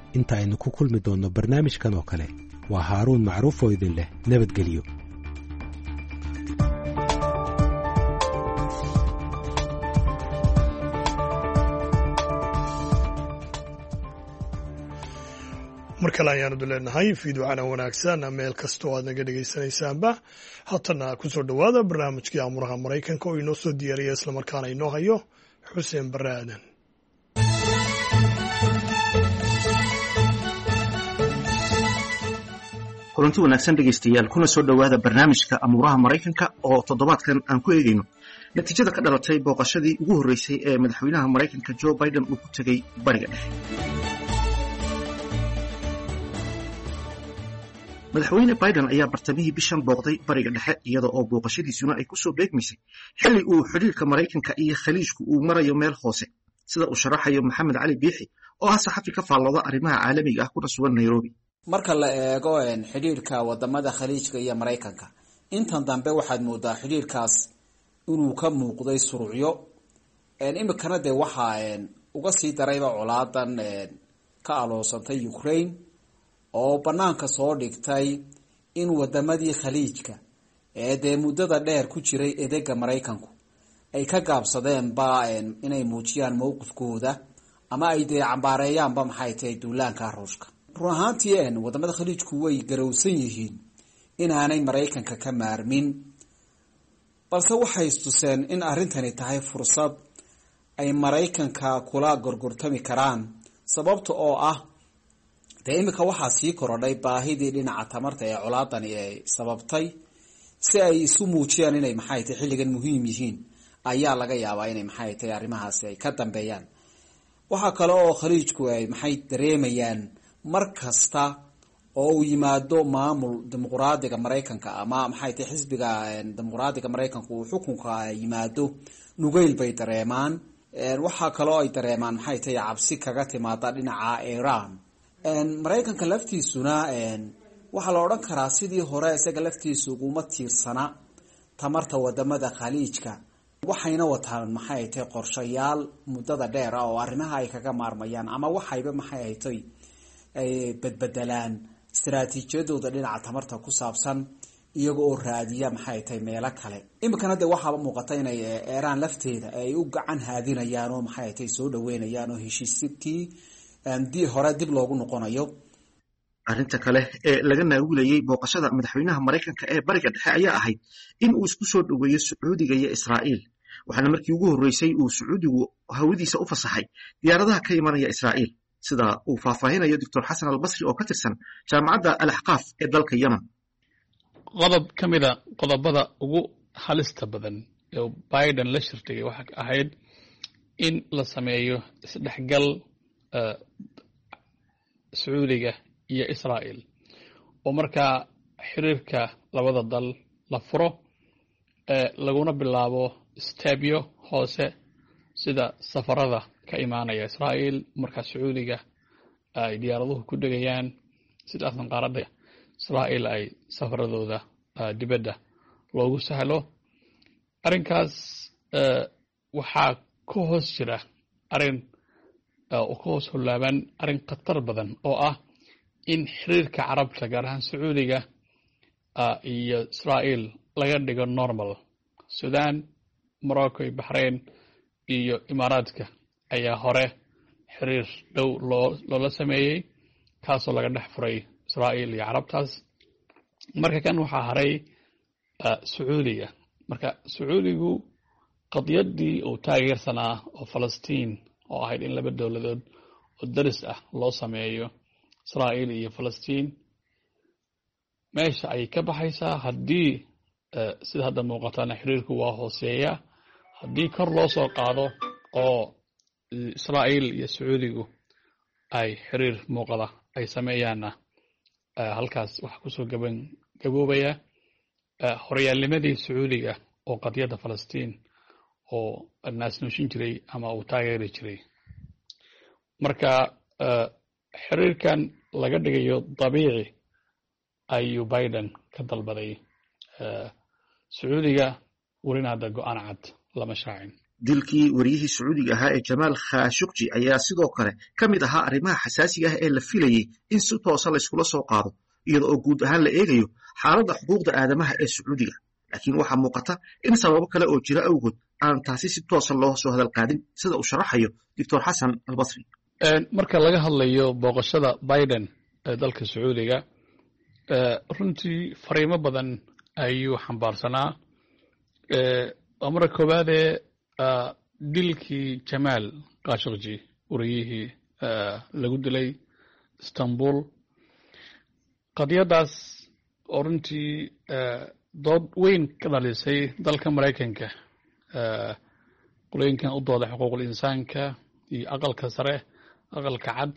inta aynu ku kulmi doonno barnaamijkan oo kale waa haaruun macruuf oo idin leh nabadgelyo. mar kale ayaanu leenahay fiidwacana wanaagsan meel kastoo aad naga dhegaysanaysaanba. haatana ku soo dhowaada barnaamijkii amuraha maraykanka oo inoo soo diyaariya islamarkaana inoo hayo xuseen barre aadan. kulanti wanaagsan dhegaystayaal, kuna soo dhowaada barnaamijka amuuraha maraykanka oo toddobaadkan aan ku eegayno natiijada ka dhalatay booqashadii ugu horreysay ee madaxweynaha maraykanka Joe Biden uu ku tegey bariga dhexe. madaxweyne Biden ayaa bartamihii bishan booqday bariga dhexe iyada oo booqashadiisuna ay ku soo beegmaysay xilli uu xiriirka maraykanka iyo khaliijku uu marayo meel hoose, sida uu sharaxayo Maxamed Cali Biixi oo ah saxafi ka faallooda arrimaha caalamiga ah kuna sugan Nairobi. marka la eego xiriirka wadamada khaliijka iyo maraykanka intan dambe waxaad moodaa xiriirkaas inuu ka muuqday surucyo imikana dee waxaa uga sii darayba colaadan ka aloosantay Ukraine oo banaanka soo dhigtay in wadamadii khaliijka ee dee muddada dheer ku jiray edega maraykanku ay ka gaabsadeen ba inay muujiyaan mowqifkooda ama ay dee cambaareeyaanba maxay tahay duulaanka Ruushka. run ahaantii wadamada khaliijku way garowsan yihiin inaanay maraykanka ka maarmin, balse waxay istuseen in arrintani tahay fursad ay maraykanka kula gorgortami karaan, sababta oo ah dee imika waxaa sii korodhay baahidii dhinaca tamarta ee colaadani ay sababtay. si ay isu muujiyaan inay maxay tahay xilligan muhiim yihiin ayaa laga yaabaa inay maxay tahay arrimahaasi ay ka dambeeyaan. waxaa kale oo khaliijku ay maxay dareemayaan mar kasta oo uu yimaado maamul dimuqraadiga maraykanka ama maxay tahay xisbiga dimuqraadiga maraykanku uu xukunka yimaado nugayl bay dareemaan. waxaa kale oo ay dareemaan maxay tahay cabsi kaga timaada dhinaca Iran. maraykanka laftiisuna waxaa la odhan karaa sidii hore isaga laftiisu uguma tiirsana tamarta wadamada khaliijka, waxayna wataan maxay tahay qorshayaal muddada dheer ah oo arrimaha ay kaga maarmayaan ama waxayba maxay tahay ay badbedelaan istiraatiijiyadooda dhinaca tamarta ku saabsan iyaga oo raadiya maxay tahay meelo kale. imikana dee waxaaba muuqata inay Iran lafteeda ay u gacan haadinayaan oo maxay tahay soo dhaweynayaan oo heshiiskii di hore dib loogu noqonayo. arrinta kale ee laga naawilayay booqashada madaxweynaha maraykanka ee bariga dhexe ayaa ahayd in uu isku soo dhoweeyo Sacuudiga iyo Israa'iil, waxaana markii ugu horreysay uu Sacuudigu hawadiisa u fasaxay diyaaradaha ka imanaya Israa'iil, sida uu faahfaahinayo Doctor Xasan Al-Basri oo ka tirsan jaamacadda Al-Ahqaaf ee dalka Yemen. qodob ka mid a qodobada ugu halista badan ee Biden la shirtay waxa ahayd in la sameeyo isdhexgal Sacuudiga iyo Israa'iil oo markaa xiriirka labada dal la furo ee laguna bilaabo steebyo hoose sida safarada ka imaanaya Israa'iil marka Sacuudiga ay diyaaraduhu ku dhagayaan sidaasan qaaradda Israa'iil ay safaradooda dibadda loogu sahlo. arrinkaas waxaa ka hoos jira arrin oo ka hoos hulaaban arrin khatar badan oo ah in xiriirka carabta gaar ahaan Sacuudiga iyo Israa'iil laga dhigo normal. Sudan, Morocco, Bahrain iyo Imaaraadka ayaa hore xiriir dhow loo loola sameeyey kaasoo laga dhex furay Israa'iil iyo carabtaas. marka kan waxaa haray Sacuudiga. marka Sacuudigu qadiyadii uu taageersanaa oo Falastiin oo ahayd in laba dowladood oo daris ah loo sameeyo Israa'iil iyo Falastiin meesha ay ka baxaysaa haddii sida hadda muuqatana xiriirku waa hooseeya. haddii kor loo soo qaado oo Israa'iil iyo Sacuudigu ay xiriir muuqada ay sameeyaanna halkaas waxa kusoo gaban gaboobaya horyaalnimadii Sacuudiga oo qadiyadda Falastiin oo naasnooshin jiray ama uu taageeri jiray. marka xiriirkan laga dhigayo dabiici ayuu Biden ka dalbaday Sacuudiga welina hadda go'aan cad lama shaacin. dilkii wariyihii sacuudiga ahaa ee jamaal khashoggi ayaa sidoo kale ka mid ahaa arrimaha xasaasiga ah ee la filayey in si toosa layskula soo qaado iyada oo guud ahaan la eegayo xaaladda xuquuqda aadamaha ee sacuudiga laakiin waxaa muuqata in sababo kale oo jira awgood aan taasi si toosa loo soo hadal qaadin sida uu sharaxayo doctor xasan albasri. marka laga hadlayo booqashada biden ee dalka sacuudiga runtii fariimo badan ayuu xambaarsanaa. marka koowaadee dilkii jamaal khashoggi wariyihii lagu dilay istanbul, qadiyadaas oo runtii dood weyn ka dhalisay dalka maraykanka, qolooyinkan u dooda xuquuqul insaanka iyo aqalka sare, aqalka cad.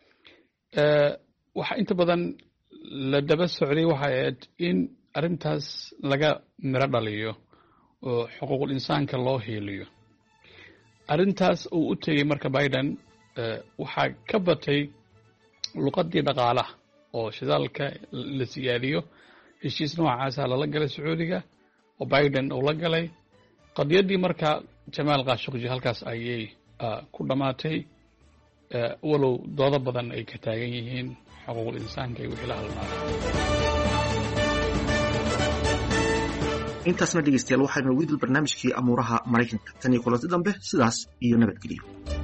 waxa inta badan la daba socday waxay ahayd in arrintaas laga miro dhaliyo oo xuquuqul insaanka loo hiiliyo. arrintaas uu u tegey marka biden waxaa ka batay luqadii dhaqaalaha oo shidaalka la siyaadiyo. heshiis noocaasa lala galay sacuudiga oo biden uu la galay. qadiyadii marka jamaal khashoggi halkaas ayay ku dhammaatay, walow doodo badan ay ka taagan yihiin xuquuqul insaanka iyo wixii la halmaada. intaasna dhegeystayaal waxaynu ugu dil barnaamijkii amuuraha maraykanka tan iyo kulanti dambe sidaas iyo nabadgelyo.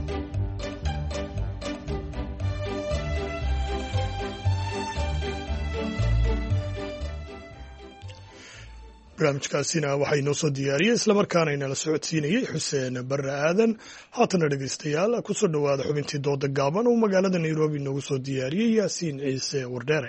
barnaamijkaasina waxaa inoo soo diyaariyey islamarkaana inala socodsiinayey xuseen barre aadan. haatana dhegeystayaal kusoo dhowaada xubintii dooda gaaban oo magaalada nairobi inoogu soo diyaariyey yaasiin ciise wardheere.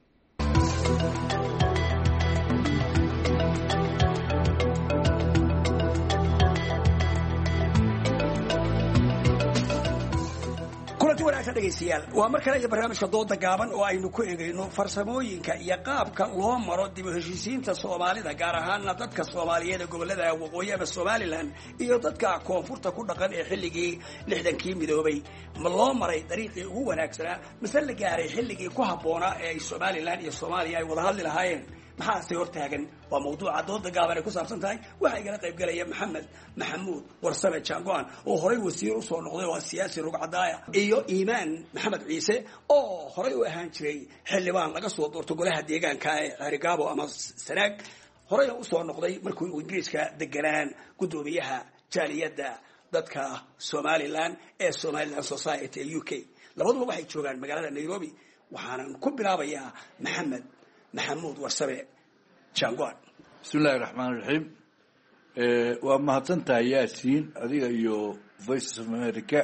dhegeystayaal waa mar kale iyo barnaamijka dooda gaaban oo aynu ku eegayno farsamooyinka iyo qaabka loo maro dib u heshiisiinta soomaalida, gaar ahaana dadka soomaaliyeed ee gobolada waqooyi ama somalilan iyo dadka koonfurta ku dhaqan ee xilligii lixdankii midoobay. ma loo maray dariiqii ugu wanaagsanaa mise la gaaray xilligii ku habboonaa ee ay somalilan iyo soomaaliya ay wada hadli lahaayeen? maxaase hortaagan? waa mawduuca dooda gaaban ay ku saabsan tahay. waxaa igala qayb galaya maxamed maxamuud warsame jangoan oo horay wasiir usoo noqday oo siyaasi rugcadaaya, iyo iimaan maxamed ciise oo horay u ahaan jiray xildhibaan laga soo doorto golaha deegaanka ee xerigaabo ama sanaag, horeyna usoo noqday markii uu ingiriiska deganaan guddoomiyaha jaaliyadda dadka somalilan ee somaliland society ee u k. labaduba waxay joogaan magaalada nairobi. waxaanan ku bilaabayaa maxamed maxamuud warsame jangoan. bismillahi raxmaan raxiim. waa mahadsantahay yaasiin, adiga iyo voices of america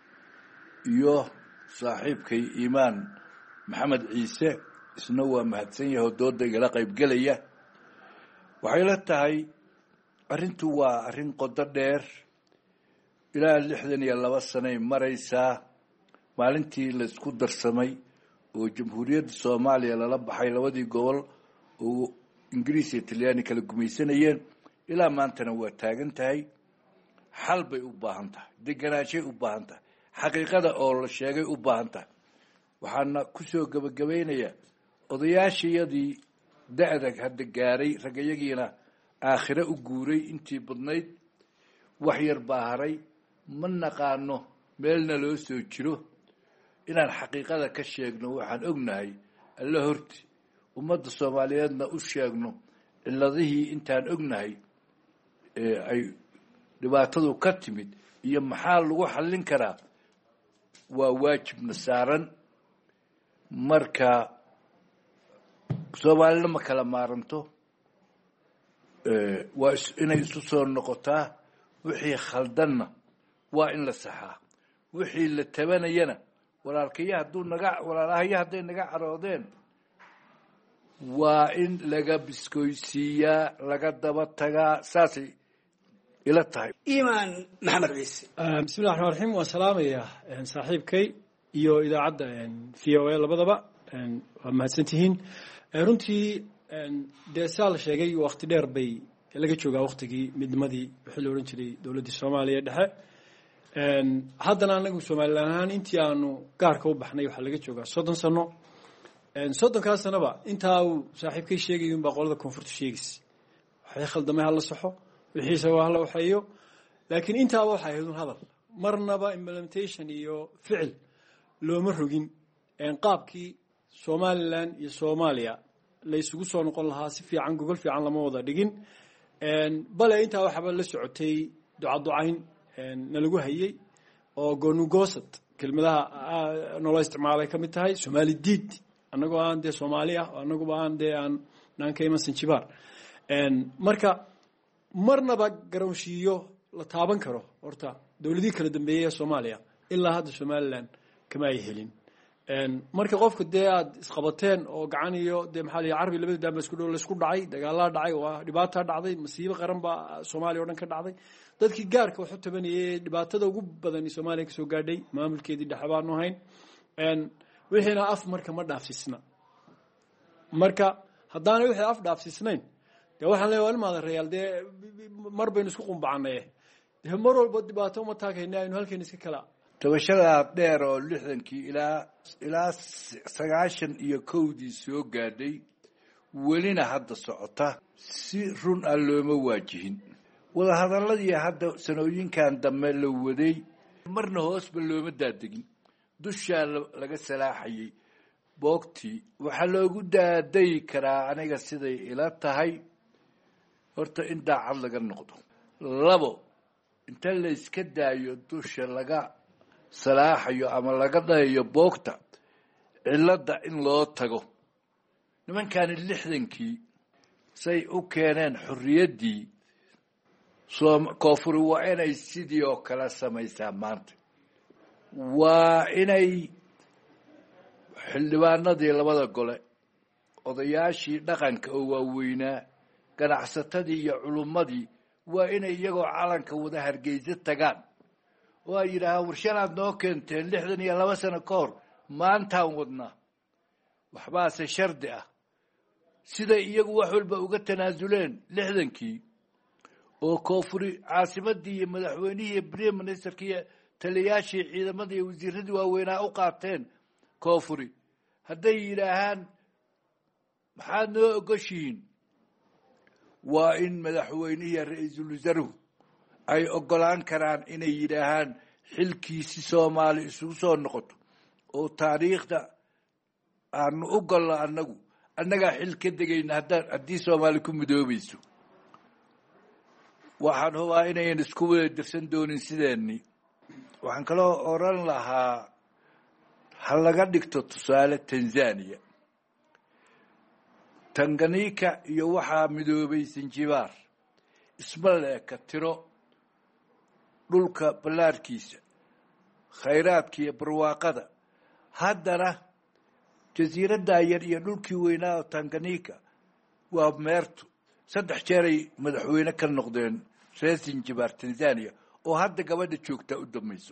iyo saaxiibkay iimaan maxamed ciise, isna waa mahadsan yahay oo dooda igala qaybgelaya. waxay la tahay arrintu waa arrin qodo dheer, ilaa lixdan iyo laba sanay maraysaa maalintii la isku darsamay oo jamhuuriyadda soomaaliya lala baxay labadii gobol oo ingiriis iyo talyaani kala gumaysanayeen. ilaa maantana waa taagan tahay. xal bay u baahan tahay, deganaanshay u baahan tahay, xaqiiqada oo la sheegay u baahan tahay. waxaana kusoo gebagabaynayaa odayaashayadii da-da hadda gaaray, ragayagiina aakhire u guuray intii badnayd. wax yar baa haray, ma naqaano meelna loo soo jiro inaan xaqiiqada ka sheegno. waxaan ognahay alla horti ummadda soomaaliyeedna u sheegno ciladihii intaan ognahay ee ay dhibaatadu ka timid iyo maxaa lagu xallin karaa waa waajibna saaran. marka soomaalina ma kala maaranto, waa inay isu soo noqotaa. wixii khaldanna waa in la saxaa, wixii la tabanayana walaalkaya hadduu naga walaalahaya hadday naga caroodeen waa in laga biskoysiiyaa, laga daba tagaa. saasay ila tahay. iimaan maxamed ciise. bismillahi raxmaan raxiim. waan salaamayaa saaxiibkay iyo idaacadda v o a labadaba. waa mahadsantihiin. runtii dee saa la sheegay wakti dheer bay laga joogaa waktigii midnimadii wixii la odhan jiray dowladdii soomaaliya dhexe. haddana anagu somalilan ahaan intii aanu gaarka u baxnay waxaa laga joogaa soddon sano. soddonkaa sanoba intaa uu saaxiibkay sheegay unbaa qolada koonfurta sheegaysa. waxay khaldamay hala saxo, wixiisa waa hala waxeeyo. laakiin intaaba waxay ahayd un hadal marnaba implementation iyo ficil looma rogin qaabkii somalilan iyo soomaaliya la isugu soo noqon lahaa si fiican gogol fiican lama wada dhigin bale intaa waxaaba la socotay ducaducayn nalagu hayay oo gonugoosad kelmadaha naloo isticmaalay ka mid tahay soomaali diid annagoo aan dee soomaali ah annaguba aan dee aan naan ka iman sanjibaar marka marnaba garowshiiyo la taaban karo horta dowladihii kala dambeeyey ee soomaaliya ilaa hadda somalilan kama ay helin marka qofka dee aad isqabateen oo gacan iyo dee maxaa la carabi labada daamba isku dhow laysku dhacay dagaalaa dhacay waa dhibaataa dhacday masiibo qaran baa soomaaliya oo dhan ka dhacday dadkii gaarka waxu tabanayay dhibaatada ugu badan soomaaliya kasoo gaadhay maamulkeedii dhexe baanu hayn wixiina af marka ma dhaafsiisna marka haddaanay wixii af dhaafsiisnayn dee waxaan leeyahay ilmaada reyaal dee mar baynu isku qumbacanaye dee mar walba dhibaato uma taaghayna aynu halkeena iska kala tabashadaa dheer oo lixdankii ilaa ilaa sagaashan iyo kowdii soo gaadhay welina hadda socota si run ah looma waajihin wadahadalladii hadda sanooyinkan dambe la waday marna hoosba looma daadegin dushaa laga salaaxayay boogtii waxaa loogu daadayi karaa aniga siday ila tahay horta in daacad laga noqdo labo inta la iska daayo dusha laga salaaxayo ama laga dhayayo boogta cilladda in loo tago nimankani lixdankii say u keeneen xorriyaddii koonfuri waa inay sidii oo kale samaysaa maanta waa inay xildhibaanadii labada gole odayaashii dhaqanka oo waaweynaa ganacsatadii iyo culummadii waa inay iyagoo calanka wada hargeysa tagaan oo ay yidhaahaan warshanaad noo keenteen lixdan iyo laba sano ka hor maantaan wadnaa waxbaase shardi ah siday iyagu wax walba uga tanaasuleen lixdankii oo koonfuri caasimadii iyo madaxweynihii iyo prime ministerkii iyo taliyayaashii ciidamadii iyo wasiiradii waaweynaa u qaateen koonfuri hadday yidhaahaan maxaad noo ogoshihiin waa in madaxweynihi iyo ra-iisul wasaaruhu ay ogolaan karaan inay yidhaahaan xilkiisi soomaali isugu soo noqoto oo taariikhda aanu u golno annagu annagaa xil ka degayna haddaan haddii soomaali ku midoobayso waxaan hubaa inayan isku wada dirsan doonin sideeni waxaan kaloo oran lahaa ha laga dhigto tusaale tanzania tanganyika iyo waxaa midoobay zanjibaar isma leeka tiro dhulka ballaarkiisa khayraadka iyo barwaaqada haddana jasiiraddaa yar iyo dhulkii weynaa oo tanganyika waa meerto saddex jeeray madaxweyne ka noqdeen reer zanjibaar tanzania oo hadda gabadha joogtaa u dambayso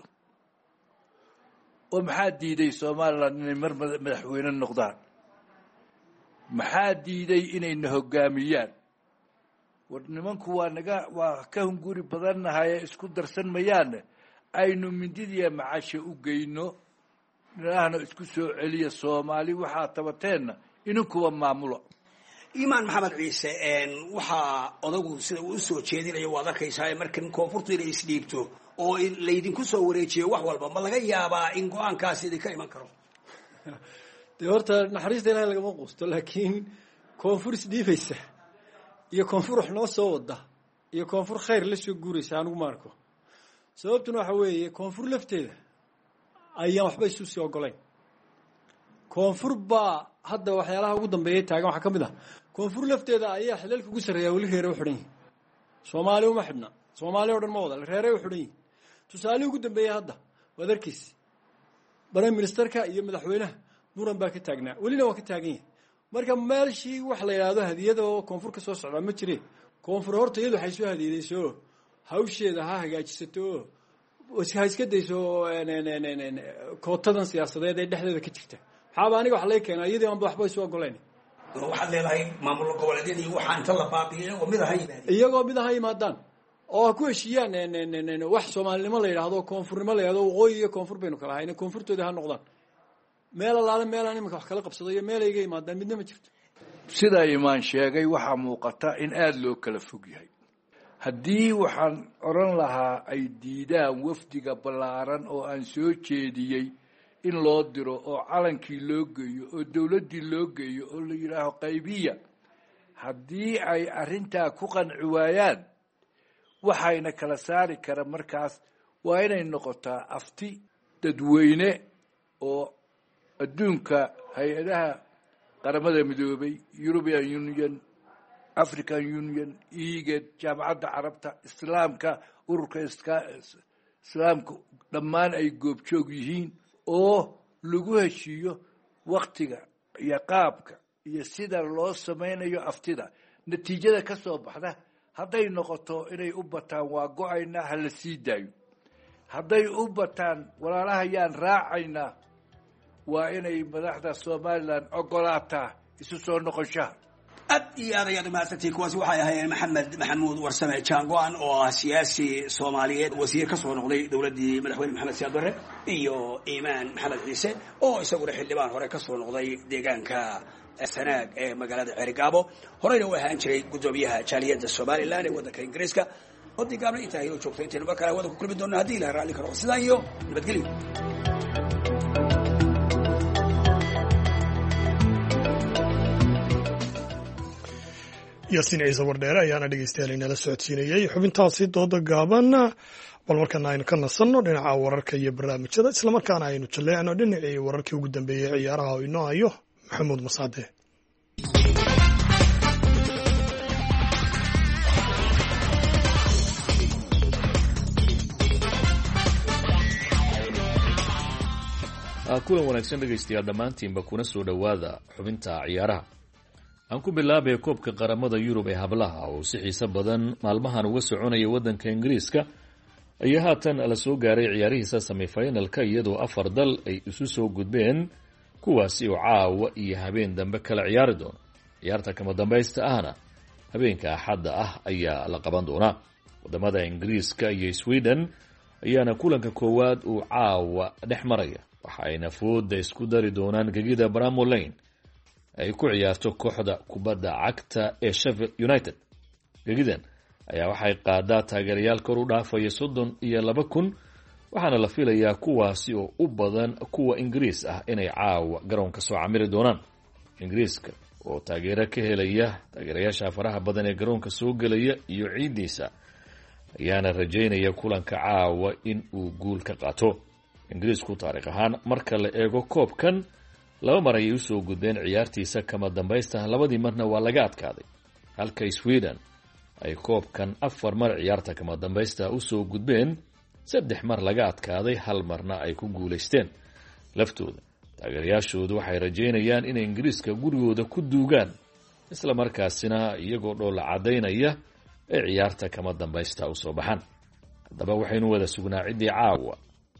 oo maxaa diiday somaliland inay mar madaxweyne noqdaan maxaa diiday inayna hoggaamiyaan war nimanku waa naga waa ka hunguri badannahaye isku darsan mayaane aynu mindidiya macasha u geyno nidhaahna isku soo celiya soomaali waxaa tabateenna inankuwa maamulo iimaan maxamed ciise waxaa odagu sida uu usoo jeedinayo waad arkaysaa markan koonfurtu inay isdhiibto oo laydinku soo wareejiyo wax walba ma laga yaabaa in go-aankaasi idinka iman karo dee horta naxariista ilahay lagama quusto laakiin koonfur isdhiibaysa iyo koonfur wax noo soo wada iyo koonfur khayr la soo guuraysa anigu ma arko sababtuna waxa weeye koonfur lafteeda ayaan waxba isu sii ogolayn koonfur baa hadda waxyaalaha ugu dambeeyay taagan waxaa ka mid ah koonfur lafteeda ayaa xilalka ugu sarreeyaa weli reere u xidhan yihin soomaali uma xidhna soomaali o dhan ma wada reere u xidhan yihin tusaalihii ugu dambeeyey hadda waad arkiisi prime ministerka iyo madaxweynaha muran baa ka taagnaa welina waa ka taagan yahay marka meelshii wax la yidhaahdo hadiyada oo koonfur ka soo socdaa ma jire koonfur horta iyadu waxay soo hadiyadayso hawsheeda ha hagaajisato ha iska dayso kootadan siyaasadeed ee dhexdeeda ka jirta maxaaba aniga wax laga keenaa iyadii aanba waxba isu ogolayn waxaad leedahay maamul goboleedyadii waxaa inta la baabiyo iyagoo mid aha yimaadeen iyagoo mid aha yimaadaan oo ha ku heshiiyaan wax soomaalinimo la yidhaahdo koonfurnimo la yidhahdo waqooyi iyo koonfur baynu kala hayna koonfurtooda ha noqdaan meel allaale meelaan iminka wax kala qabsado iyo meel ayga yimaadaan midna ma jirto sidaa imaan sheegay waxaa muuqata in aada loo kala fog yahay haddii waxaan odhan lahaa ay diidaan wafdiga ballaaran oo aan soo jeediyey in loo diro oo calankii loo geeyo oo dowladdii loo geeyo oo la yidhaaho qaybiya haddii ay arrintaa ku qanci waayaan waxayna kala saari kara markaas waa inay noqotaa afti dadweyne oo adduunka hay-adaha qaramada midoobay European Union, African Union, igad, jaamacadda carabta, islaamka, ururka islaamka dhammaan ay goobjoog yihiin oo lagu heshiiyo waktiga iyo qaabka iyo sida loo samaynayo aftida. natiijada ka soo baxda hadday noqoto inay u bataan waa go-aynaa hala sii daayo, hadday u bataan walaalahayaan raacaynaa waa inay madaxda Somaliland ogolaataa isu soo noqoshaha. aad iyo aad ayaad umahadsantihiin. kuwaasi waxay ahaayeen maxamed maxamuud warsame jaango-an oo ah siyaasi soomaaliyeed, wasiir ka soo noqday dowladdii madaxweyne maxamed siyaad barre, iyo iimaan maxamed ciise oo isaguna xildhibaan hore ka soo noqday deegaanka sanaag ee magaalada Ceerigaabo, horeyna u ahaan jiray guddoomiyaha jaaliyadda Somaliland ee waddanka Ingiriiska. odii gaabna intaa ayuu joogtay intaynu mar kale wada ku kulmi doonno haddii ilahay raalli karo. sidaa iyo nabadgelyo. yaasiin ciise wardheere ayaana dhegeystayaal inala socodsiinayay xubintaasi dooda gaaban. bal markana aynu ka nasanno dhinaca wararka iyo barnaamijyada, islamarkaana aynu jaleecno dhinacii wararkii ugu dambeeyey ciyaaraha oo inoo hayo maxamuud masaade. kulan wanaagsan dhegaystayaal dhammaantiinba kuna soo dhowaada xubinta ciyaaraha. aan ku bilaabay koobka qaramada Yurub ee hablaha oo si xiiso badan maalmahan uga soconaya waddanka Ingiriiska ayaa haatan la soo gaaray ciyaarihiisa semi-finalka iyadoo afar dal ay isu soo gudbeen kuwaasi oo caawa iyo habeen dambe kala ciyaari doona. ciyaarta kama dambaysta ahna habeenka axadda ah ayaa la qaban doonaa. wadamada Ingiriiska iyo Sweden ayaana kulanka koowaad uu caawa dhex maraya, waxa ayna fooda isku dari doonaan gegida Bramall Lane ay ku ciyaarto kooxda kubadda cagta ee Sheffield United. gegidan ayaa waxay qaadaa taageerayaal kor u dhaafaya soddon iyo laba kun, waxaana la filayaa kuwaasi oo u badan kuwa Ingiriis ah inay caawa garoonka soo camiri doonaan. Ingiriiska oo taageero ka helaya taageerayaasha faraha badan ee garoonka soo gelaya iyo ciidiisa ayaana rajaynaya kulanka caawa in uu guul ka qaato. Ingiriisku taariikh ahaan marka la eego koobkan laba mar ayay usoo gudbeen ciyaartiisa kama dambaysta, labadii marna waa laga adkaaday, halka Sweden ay koobkan afar mar ciyaarta kama dambaysta usoo gudbeen, saddex mar laga adkaaday, hal marna ay ku guulaysteen. laftooda taageerayaashoodu waxay rajaynayaan inay Ingiriiska gurigooda ku duugaan, isla markaasina iyagoo dhoola cadaynaya ee ciyaarta kama dambaysta usoo baxaan. haddaba waxaynu wada sugnaa ciddii caawa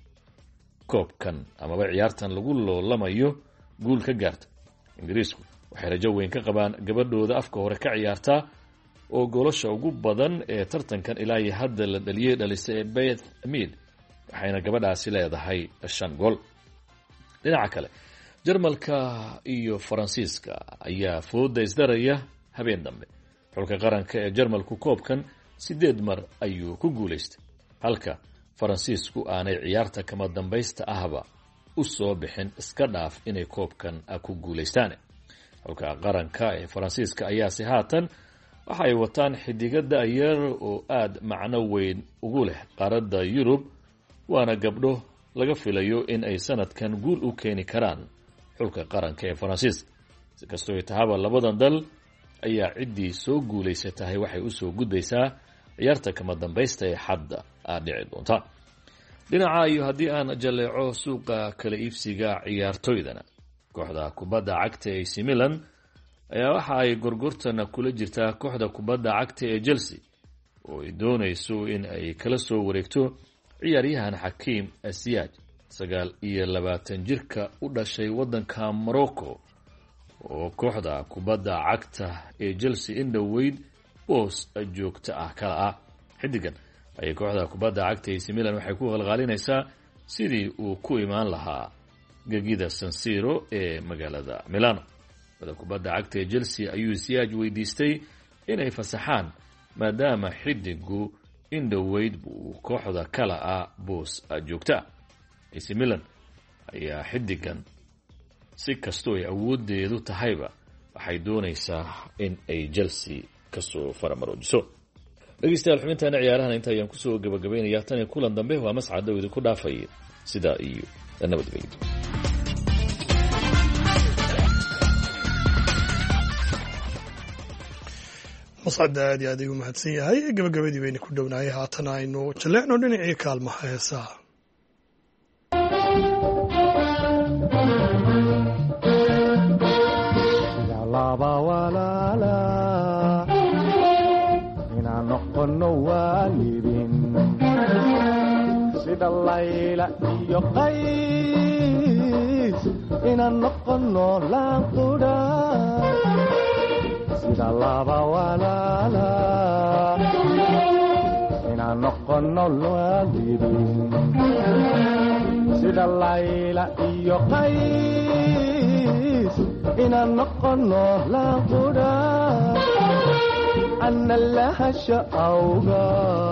koobkan amaba ciyaartan lagu loolamayo guul ka gaarta. Ingiriisku waxay rajo weyn ka qabaan gabadhooda afka hore ka ciyaarta oo goolasha ugu badan ee tartankan ilaa iyo hadda la dhaliyay dhalisay ee Beth Mead, waxayna gabadhaasi leedahay shan gool. dhinaca kale Jarmalka iyo Faransiiska ayaa fooda isdaraya habeen dambe. xulka qaranka ee Jarmalku koobkan sideed mar ayuu ku guulaystay, halka Faransiisku aanay ciyaarta kama dambaysta ahba u soo bixin, iska dhaaf inay koobkan ku guulaystaan. xulka qaranka ee Faransiiska ayaase haatan waxa ay wataan xidigada yar oo aad macno weyn ugu leh qaaradda Yurub, waana gabdho laga filayo in ay sanadkan guul u keeni karaan xulka qaranka ee Faransiiska. si kastoo ay tahaba labadan dal ayaa ciddii soo guulaysatahay waxay u soo gudbaysaa ciyaarta kama dambaysta ee xadda aad dhici doonta. dhinaca iyo haddii aan jaleeco suuqa kala iibsiga ciyaartoydana, kooxda kubadda cagta ee A C Milan ayaa waxa ay gorgortana kula jirtaa kooxda kubadda cagta ee Chelsea oo ay doonayso in ay kala soo wareegto ciyaaryahan Hakim Ziyech, sagaal iyo labaatan jirka u dhashay waddanka Morocco, oo kooxda kubadda cagta ee Chelsea in dhoweyd boos joogta ah kala ah. xidigan ayay kooxda kubadda cagta ee A C Milan waxay ku qalqaalinaysaa sidii uu ku imaan lahaa gegida San Siro ee magaalada Milano. kooxda kubadda cagta ee Chelsea ayuu Ziyech weydiistay inay fasaxaan maadaama xidigu in dhoweyd buu kooxda kala ah boos joogta. A C Milan ayaa xidigan si kastoo ay awoodeedu tahayba waxay doonaysaa in ay Chelsea kasoo faramaroojiso. dhegeystayaal xubintaana ciyaarahan inta ayaan kusoo gabagabaynayaa tan iyo kulan dambe waa mascad dawid ku dhaafay sidaa iyo nabadgelyo. mascad aad iyo aad ayuu mahadsan yahay. gabagabadii bayna ku dhownaayay haatan aynu jaleecno dhinacii kaalmaha heesaha. sida layla iyo qays inaan noqono laanqudha sida laba walaala inaan noqono waalidin sida layla iyo qays inaan noqono laanqudha ana lahasha awga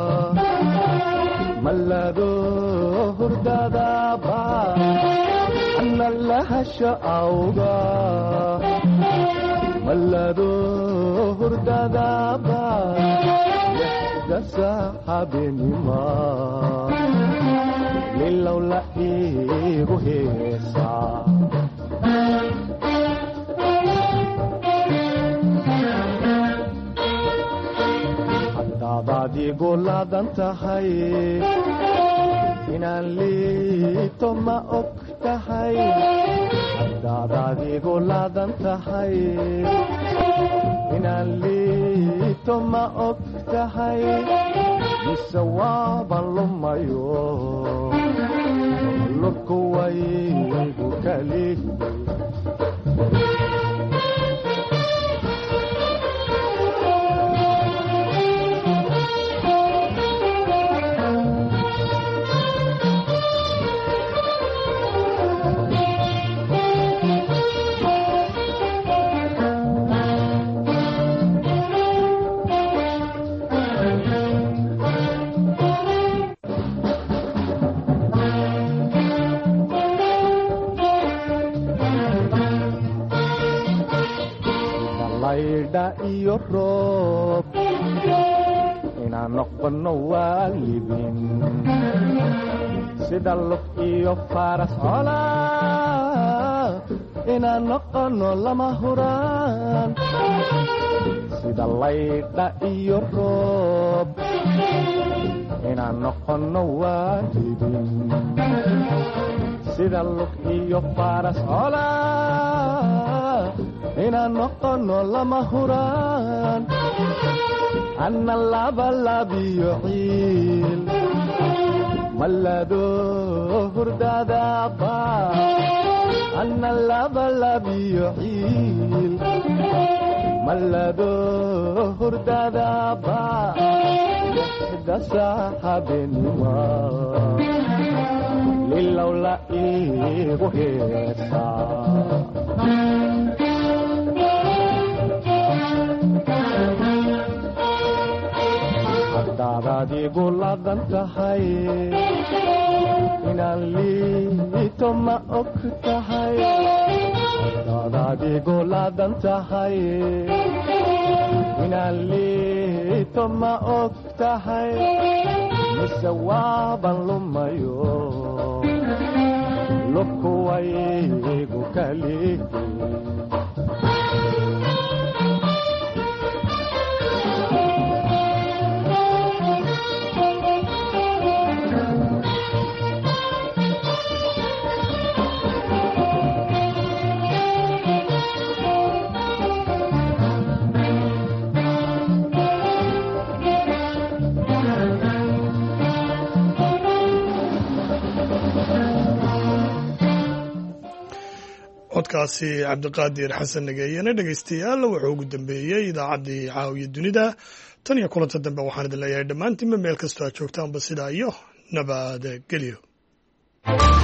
malado hurdadaba ana lahasha awga malado hurdadaba lixda saxaabinima lilowla igu heesa haddaad igu laadan tahay inaan liito ma og tahay haddaad igu laadan tahay inaan liito ma og tahay mise waaban lumayo lurku waygu kali iyo roob inaan noqono waalidin sida lug iyo faras cola inaan noqono lama huraan sida laydha iyo roob inaan noqono waalidin sida lug iyo faras cola inaan noqono lama huraan ana labalabiyo ciil malado hurdadaba ana labalabiyo ciil malado hurdadaba lixda saxaabinima lilowla igu heesa haddaad igu laadan tahay inaan liito ma og tahay haddaad igu laadan tahay inaan liito ma og tahay mise waaban lumayo lurku waygu kali codkaasi cabdiqaadir xasan nageeyana dhegaystayaal wuxuu ugu dambeeyey idaacaddii caawiya dunida tan iyo kulanta dambe waxaan idin leeyahay dhammaantiinba meel kastoo aad joogtaanba sidaa iyo nabadgelyo.